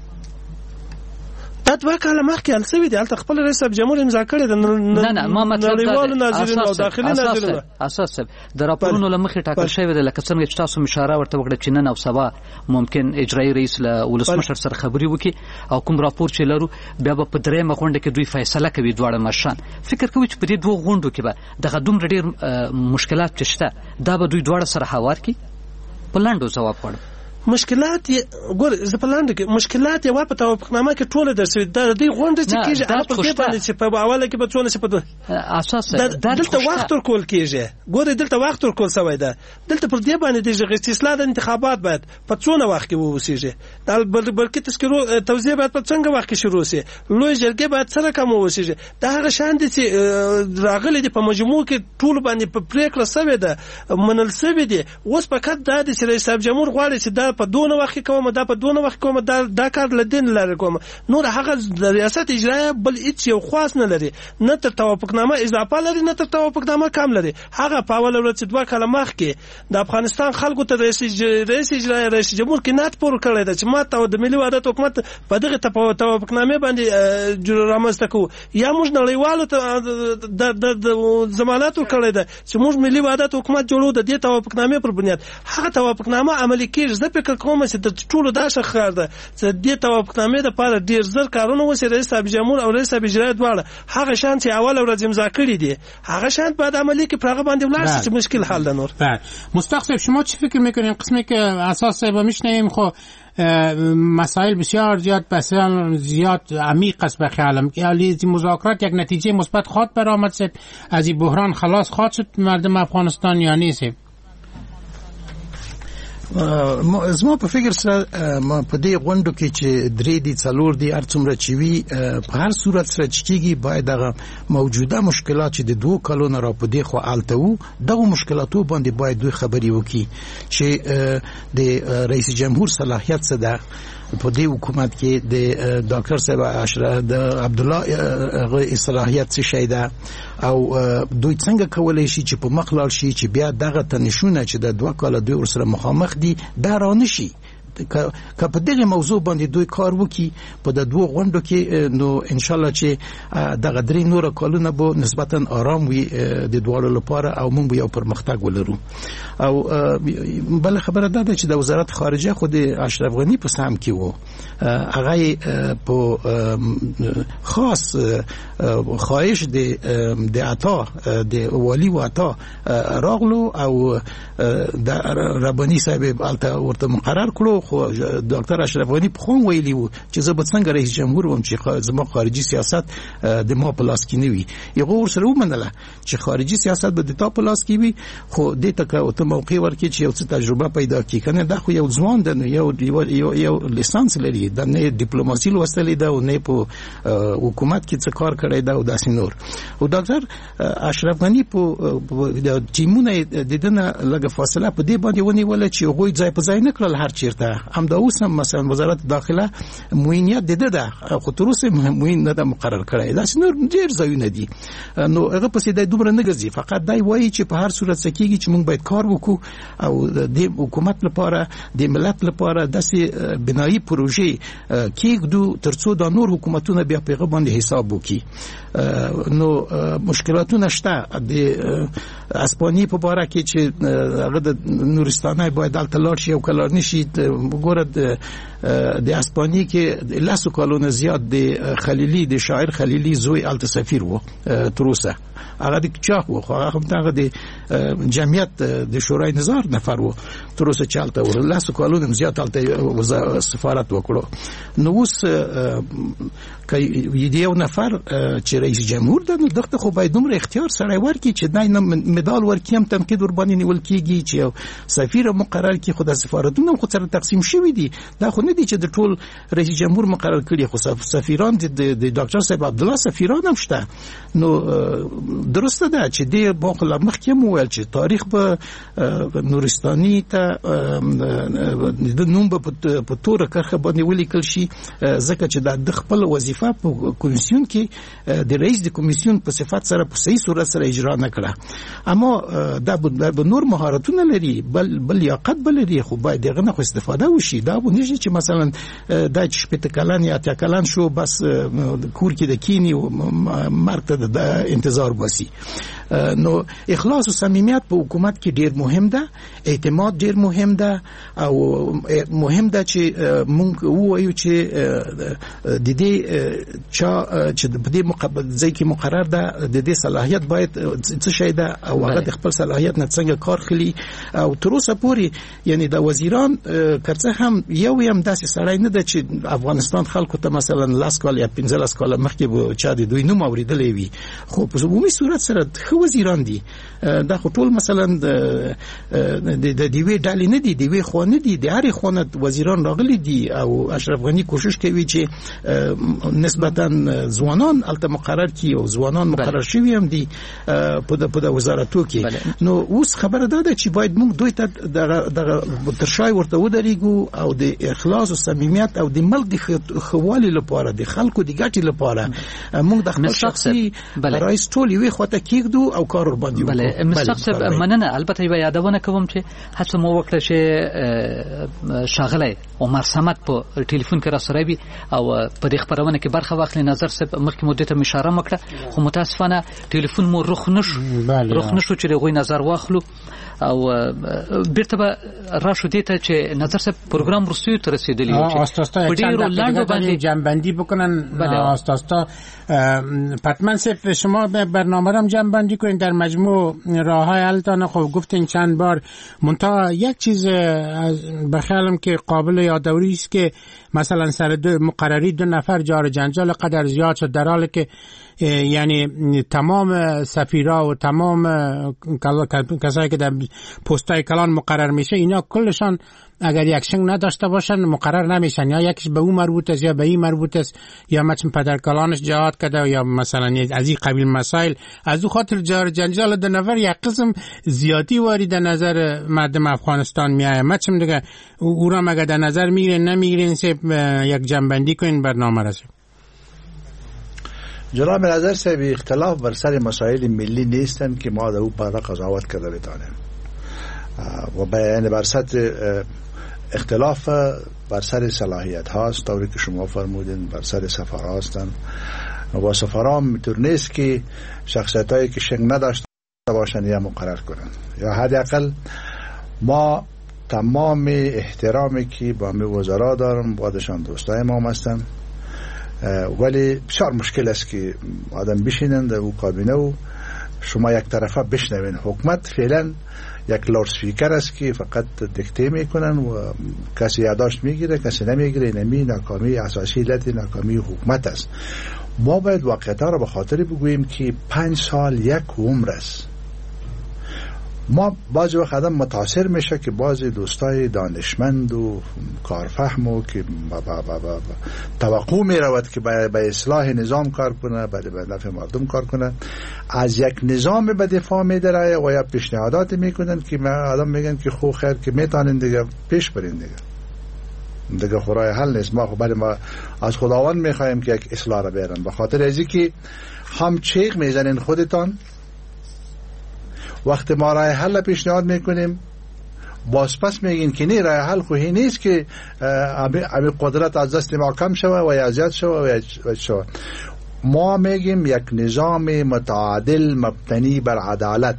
دا 2 کاله مخکې حل شوي دي. هلته خپل رئیس صاحب جمهور امضا کړی د نړیوالو ناظرینو او داخلي ناظرینو اساس د راپورونو له مخې ټاکل شوی دی. لکه څنګه چې تاسو اشاره ورته وکړه چې نن او سبا ممکن اجرایي رئیس له ولسمشر سره خبرې وکړي او کوم راپور چې لرو بیا به په 3مه غونډه کې دوی فیصله کوي دواړه مشران. فکر کوي چې په دې 2 غونډو کې به دغه دومره ډیر مشکلات چې شته دا به دوی دواړه سره هوار کړي؟ په لاندو ځواب غواړم. مشکلات ګور زه په لاندې کې مشکلات یو په توافقنامه کې ټول درسوي. د دې غونډې چې کېږي هغه په دې باندې چې په اوله کې به څونه چې په اساس دلته وخت ورکول کېږي. ګور دلته وخت ورکول شوی ده. دلته پر دې باندې د اصلاح د انتخابات باید په څونه وخت کې ووسیږي. بلکې تذکرو توزیع باید په څنګه وخت کې شروع شي. لوی جرګې باید سره کوم ووسیږي. دا هغه شان دي چې راغلي دي په مجموع کې ټول باندې په پریکړه شوی ده منل شوی دي. اوس فقط دا چې رئیس صاحب جمهور غواړي چې دا په دونه وخت کوم دا په دونه وخت کوم دا کار لدین لري کوم. نور هغه د ریاست اجرایه بل هیڅ یو خاص نه لري، نه تر توافقنامه اضافه لري نه تر توافقنامه کم لري. هغه په اول ورځ 2 کاله مخکې د افغانستان خلکو ته رئیس اجرایه رئیس جمهور کې نات پور کړی دی چې ماته د ملي وحدت حکومت په دغه توافقنامه باندې رامنځته کوو یا موږ نړیوالو ته د ضمانت ورکړی دی چې موږ ملي وحدت حکومت جوړو د دې توافقنامه پر بنیاد. هغه توافقنامه عملي کېږي. زه فکر کوم چې د ټولو دا شخړه ده چې د توافقنامې لپاره ډیر زر کارونه وشي. رئیس صاحب جمهور او رئیس صاحب اجرایه دواړه هغه شان چې اول ورځ امضا کړی دي هغه شان بعد عملی کې پرغه باندې ولاړ شي چې مشکل حل ده. نور مستق صاحب شما چی فکر میکنین؟ قسمی که اساس صاحب میشنیم خب مسائل بسیار زیاد عمیق است به خیالم که از مذاکرات یک نتیجه مثبت خواهد برآمد شد، از این بحران خلاص خواهد شد مردم افغانستان یا نیست؟ زما په فکر سره ما په دې غونډو کې چې 3 دي 4 دي هر څومره چې وي په هر صورت سره چې کېږي باید دغه موجوده مشکلات چې د 2 کلونو را په دې خو آلته وو دغه مشکلاتو باندې باید دوی خبرې وکړي چې د رئیس جمهور صلاحیت څه ده په دې حکومت کې د ډاکټر صاحب اشرف د عبد الله صلاحیت څه شي ده او دوی څنګه کولای شي چې په مخ لاړ شي چې بیا دغه تنشونه چې د 2 کال دوی سره مخامخ دي دا رانه شي که په دغه موضوع باندې دوی کار وکړي په د 2 غونډو کې نو ان شاء الله چې دغه 3 نور کالونه به نسبتا آرام وي د دوالو لپاره او موږ یو پرمختګ ولرو او بل خبره ده چې د وزارت خارجه خود اشرف غنی په سهم کې وو هغه په خاص خواهش د عطا د والی و عطا راغلو او د ربانی صاحب الته ورته مقرر کړو خو ډاکټر اشرف غنی په خون ویلی وو چې زه به څنګه رئیس جمهور وم چې زما خارجي سیاست د ما په لاس کې نه وي یو ورسره ومنله چې خارجي سیاست به د تا په لاس کې وي خو دې ته ته موقع ورکړي چې یو څه تجربه پیدا کړي کنه دا خو یو ځوان دی یو لیسانس لري د نه ډیپلوماسي لوستلې ده او نه په حکومت کې څه کار کړی ده او داسې نور او ډاکټر اشرف غنی په د ټیمونه د دنه لږه فاصله په دې باندې ونیول چې هغوی ځای په ځای نه کړل هر چیرته همدا اوس هم مثلا وزارت داخله موینیت ده خو تر اوسه موین نه ده مقرر کړی دا نور ډیر ځایونه دي نو هغه پسې د دومره نه ګرځي فقط دای وایي چې په هر صورت سکیږي چې موږ باید کار وکړو او د حکومت لپاره د ملت لپاره داسې بنایي پروژې کېږدو ترڅو د نور حکومتونه بیا په هغه باندې حساب وکړي نو مشکلاتونه شته د اسپانیې په باره کې چې هغه د نورستانه باید دلته لاړ شي او کلار نشي وګوره د اسپانیې کې لاسو کالونه زیات د خلیلی د شاعر خلیلی زوی الته سفیر وو تر اوسه هغه د چاخ وو هغه هم دغه د جمعیت د شورای نظار نفر وو تر اوسه چالته ور لاسو کالونه زیات الته سفارت وکړو نو اوس کې یو نفر چې رئیس جمهور ده نو دغه خو باید دومره اختیار سره ورکړي چې دای نه مدال ورکړي هم تنقید ور باندې نیول کیږي چې سفیر مقرر کی خو د سفارتونو خو سره تقسیم شوی دي دا خو نه دي چې د ټول رئیس جمهور مقرر کړي خو سفیران د ډاکټر صاحب عبد الله سفیران هم شته نو درسته ده چې د باخله مخکې مو ویل چې تاریخ به نورستاني ته د نوم په تور کرخه باندې ولیکل شي ځکه چې د خپل وظیفه په کمیسیون کې د رئیس د کمیسیون په صفت سره په صحیح صورت سره اجرا نه کړه اما دا به نور مهارتونه لري بل لیاقت لري خو باید دغه نه استفاده وشي دا به نشي چې مثلا دا چې په کلان یا کلان شو بس کور کې د کینی او مرګ ته د انتظار باسي نو اخلاص او صمیمیت په حکومت کې ډیر مهم ده اعتماد ډیر مهم ده او مهم ده چې مونږ وایو چې د دې چې په دې ځای کې مقرر ده د دې صلاحیت باید څه شي ده او هغه د خپل صلاحیت نه څنګه کار خلی او تر اوسه پورې یعنی د وزیران کرڅه هم یو داسې سړی نه ده چې افغانستان خلکو ته مثلا لاس کال یا 15 کال مخکې چا د دوی نوم اوریدلې وي خو په عمومي صورت سره خو وزیران دي دا خو ټول مثلا د دیوی ډالې نه دي دیوی خو نه دي د هرې خونه وزیران راغلي دي او اشرف غنی کوشش کوي چې نسبتا ځوانان الته مقرر کی او ځوانان مقرر شوی هم دي په د وزارتو کې نو اوس خبره ده چې باید موږ دوی ته د ترشای ورته ودرېګو او د اخلاص او صمیمیت او د ملک د خوالي لپاره د خلکو د ګټې لپاره موږ د خپل شخصي رئیس ټول یو خواته کېږدو او کار ور باندې بله مستقصد مننه البته یو یادونه کوم چې هڅه مو وکړه چې شاغله عمر صمد په ټلیفون کې را سره وي او په دې خبرونه کې برخه واخلي نظر صاحب مخکې مو ته اشاره وکړه خو متاسفانه ټلیفون مو رخ نشو چې غوي نظر واخلو او بیرته به راشو دې ته چې نظر صاحب پروګرام رسوي تر رسیدلی و په ډیرو لاندو باندې جنبندی بکنن استاد پتمن صاحب شما به برنامه رم جنبندی میکنین در مجموع راههای حلتان. خب گفتین چند بار منتها یک چیز بخیالم که قابل یادآوری است که مثلا سر مقرری 2 نفر جار جنجال قدر زیاد شد، در حالی که یعنی تمام سفیرا و تمام کسایی که در پستای کلان مقرر میشه اینا کلشان اگر یک شنگ نداشته باشن مقرر نمیشن، یا یکیش به اون مربوط است یا به این مربوط است، یا مثلا پدر کلانش جهاد کرده یا مثلا از این قبیل مسائل. از او خاطر جار جنجال 2 نفر یک قسم زیادی وارد نظر مردم افغانستان میایه. مثلا دیگه او را مگه در نظر میگیرین نمیگیرین؟ یک جنبندی کنین برنامه رسیم. جناب نظر صاحب اختلاف بر سر مسائل ملی نیستند که ما در او پر قضاوت کرده بتانیم و بیان بر سطح اختلاف بر سر صلاحیت هاست، طوری که شما فرمودین بر سر سفرها هستند و سفرها میتور نیست که شخصیت هایی که شنگ نداشته باشن یا مقرر کنن، یا حداقل ما تمام احترامی که با می وزرا دارم بعدشان دوستای ما هستن، ولی بسیار مشکل است که آدم بشینن در او کابینه و شما یک طرفه بشنوین. حکومت فعلا یک لارسفیکر است که فقط دکته میکنن و کسی یادداشت میگیره کسی نمیگیره. نمی ناکامی اساسی علت ناکامی حکومت است. ما باید واقعیت‌ها را به خاطر بگوییم که 5 سال یک عمر است. ما بعضی وقت آدم متاثر میشه که بعضی دوستای دانشمند و کارفهم و که توقع میرود که به اصلاح نظام کار کنه، به نفع مردم کار کنه، از یک نظام به دفاع میدره و یا پیشنهادات میکنن که آدم میگن که خو خیر که میتونن دیگه پیش برین دیگه خورای حل نیست. ما خب ما از خداوند میخوایم که یک اصلاح را بیارن، به خاطر ازی که هم چیغ میزنین خودتان وقتی ما راه حل پیشنهاد میکنیم باز پس میگین که نه راه حل خوهی نیست که امی قدرت از دست ما کم شوه و یا زیاد شوه و شوه. ما میگیم یک نظام متعادل مبتنی بر عدالت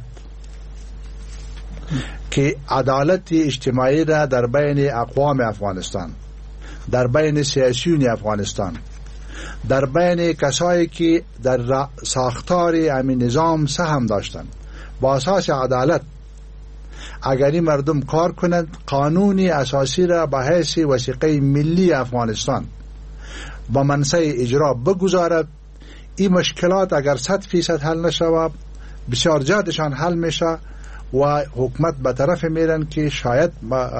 که عدالت اجتماعی را در بین اقوام افغانستان، در بین سیاسیون افغانستان، در بین کسایی که در ساختار همین نظام سهم داشتند با اساس عدالت اگر این مردم کار کنند قانونی اساسی را به حیث وثیقه ملی افغانستان با منصه اجرا بگذارد، این مشکلات اگر 100% حل نشود بسیار جهتشان حل میشه و حکومت به طرف میرن که شاید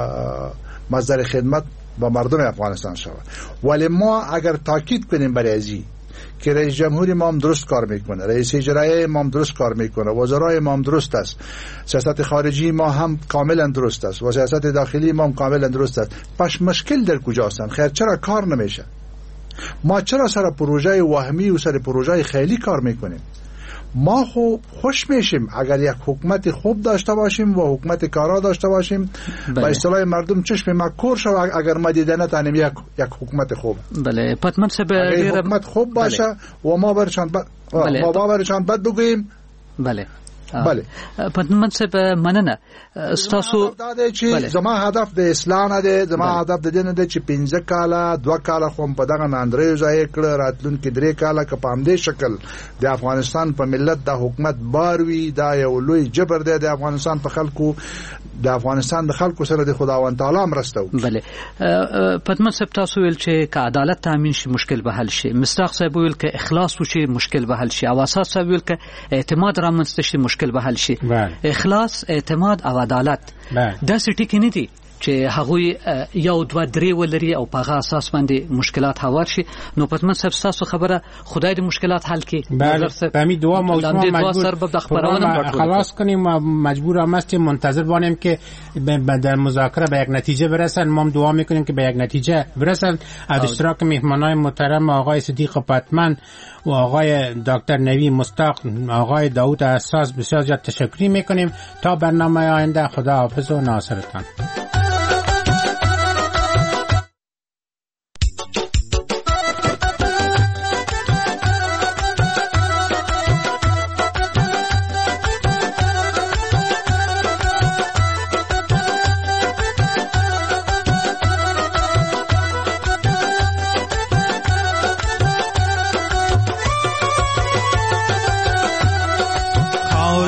مصدر خدمت با مردم افغانستان شود. ولی ما اگر تاکید کنیم برای ازی که رئیس جمهوری ما هم درست کار میکنه، رئیس اجرایی ما هم درست کار میکنه، وزرای ما هم درست است، سیاست خارجی ما هم کاملا درست است و سیاست داخلی ما هم کاملا درست است، پس مشکل در کجاست؟ خیر چرا کار نمیشه؟ ما چرا سر پروژه وهمی و سر پروژه خیلی کار میکنیم؟ ما خوش میشیم اگر یک حکومت خوب داشته باشیم و حکومت کارا داشته باشیم. با اصطلاح مردم چشم ما کور شو اگر ما دیدن تانیم یک حکومت خوب. بله پتمن صاحب حکومت خوب باشه و ما برشان بد بگوییم. بله بله پتمن صاحب مننه استاسو. بله زما هدف د اسلام نه دی، زما هدف د دین نه چې 15 کاله 2 کاله خو په دغه ناندرې ځای کړ راتلون کې 3 کاله که په همدې شکل د افغانستان په ملت د حکومت باروي دا یو لوی جبر دی د افغانستان په خلکو، د افغانستان د خلکو سره د خداوند تعالی مرسته وکړي. بله پتمن صاحب تاسو ویل چې که عدالت تامین شي مشکل به حل شي، مصداق صاحب ویل که اخلاص وشي مشکل به حل شي، او اساس صاحب ویل که اعتماد رامنځته شي مشکل به حل شي. اخلاص، اعتماد او عدالت دا سټی کې نه دي چې هغوی یو 2 3 ولري او په هغه اساس باندې مشکلات هوار شي. نو پتمن صاحب تاسو خبره خدای دې مشکلات حل کړي. بله همین دعا موضوع مجبور خلاص کنیم و مجبور هم هستیم منتظر بانیم که در مذاکره به یک نتیجه برسن. ما هم دعا میکنیم که به یک نتیجه برسن. از اشتراک مهمانای محترم آقای صدیق پتمن و آقای دکتر نوی مستاق، آقای داود اساس بسیار زیاد تشکر میکنیم. تا برنامه آینده خدا حافظ و ناصرتان.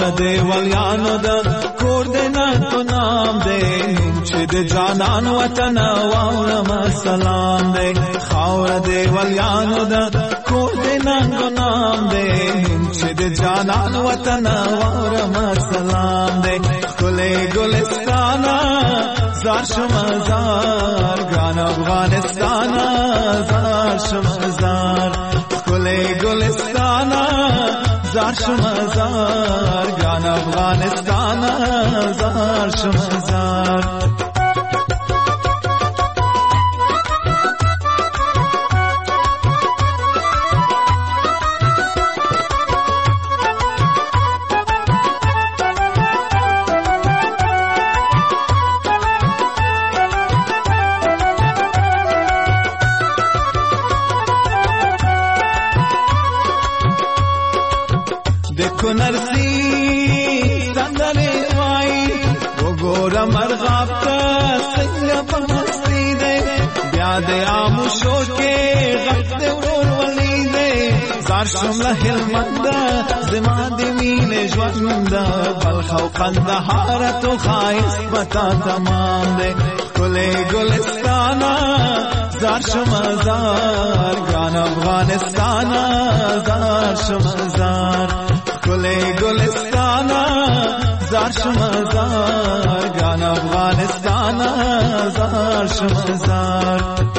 خاور دی ولیانو دا کور دی ننگ و نام دی نوم چې د جانان وطن واورم سلام دی خاور دی ولیانو دا کور دی ننگ و نام دی نوم چې د جانان وطن واورم سلام دی کلی گلستانا زار شمزار گران افغانستانا زار شمزار کلی گلستانا زار شمزار گران افغانستانا زار شمزار نرسی سندلی وائی وہ گورا مرغاب کا سنگا پمستی دے بیاد آموشو کے غفت ورور ولی دے زار شملہ حلمند زمان دمین جوند بلخو قندہارت و خائص بتا تمام دے کلے گلستانا زار شمزار گان افغانستانا زار شمزار کلی گلستانا زار شمزار گان افغانستانا زار شمزار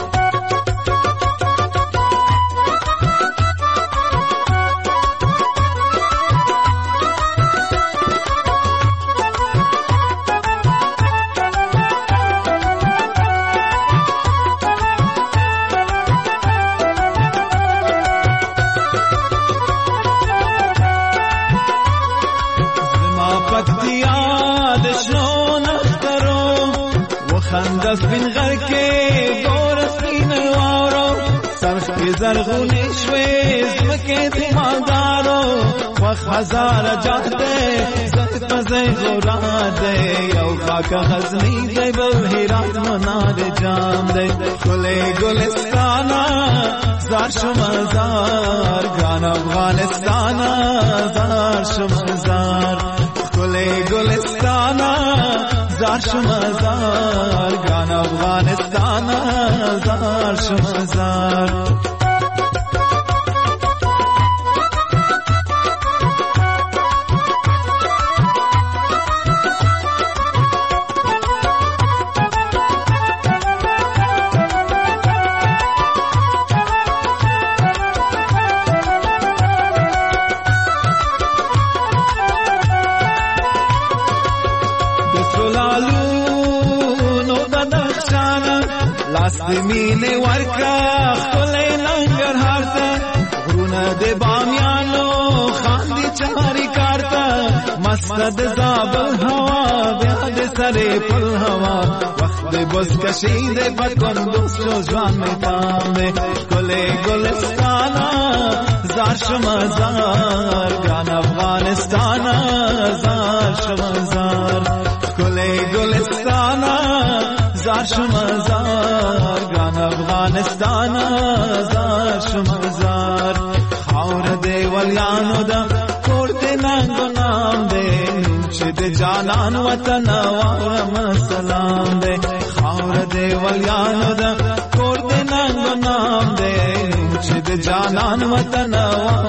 خندس بن غر کے دورسین وارو سرخ کی زرغونی شویز مکے تمالدارو وخ ہزار جاتے زد پزے غورا دے یو خاک غزنی دے بلہیرات منار جام دے کلے گلستانا زار شمزار گان افغانستانا زار شمزار کلے گلستانا زار شمزار گان افغانستانا زار شمزار مینه ورکا خلې لنګر هارته غرونه د بامیانو خاندي چاري کارته مسند زابل هوا بیا د سره پل هوا وخت بس کشي د پکون دوستو ځوان میدان کله ګلستانا زار شمزار ګان افغانستانا زار شمزار کله ګلستانا زار شمزار گان افغانستانا زار شمزار خاور دے ولیانو دا کور دے ننگو نام دے چې د جانان وطن وارم سلام دے خاور دے ولیانو دا کور دے ننگو نام دے چې د جانان وطن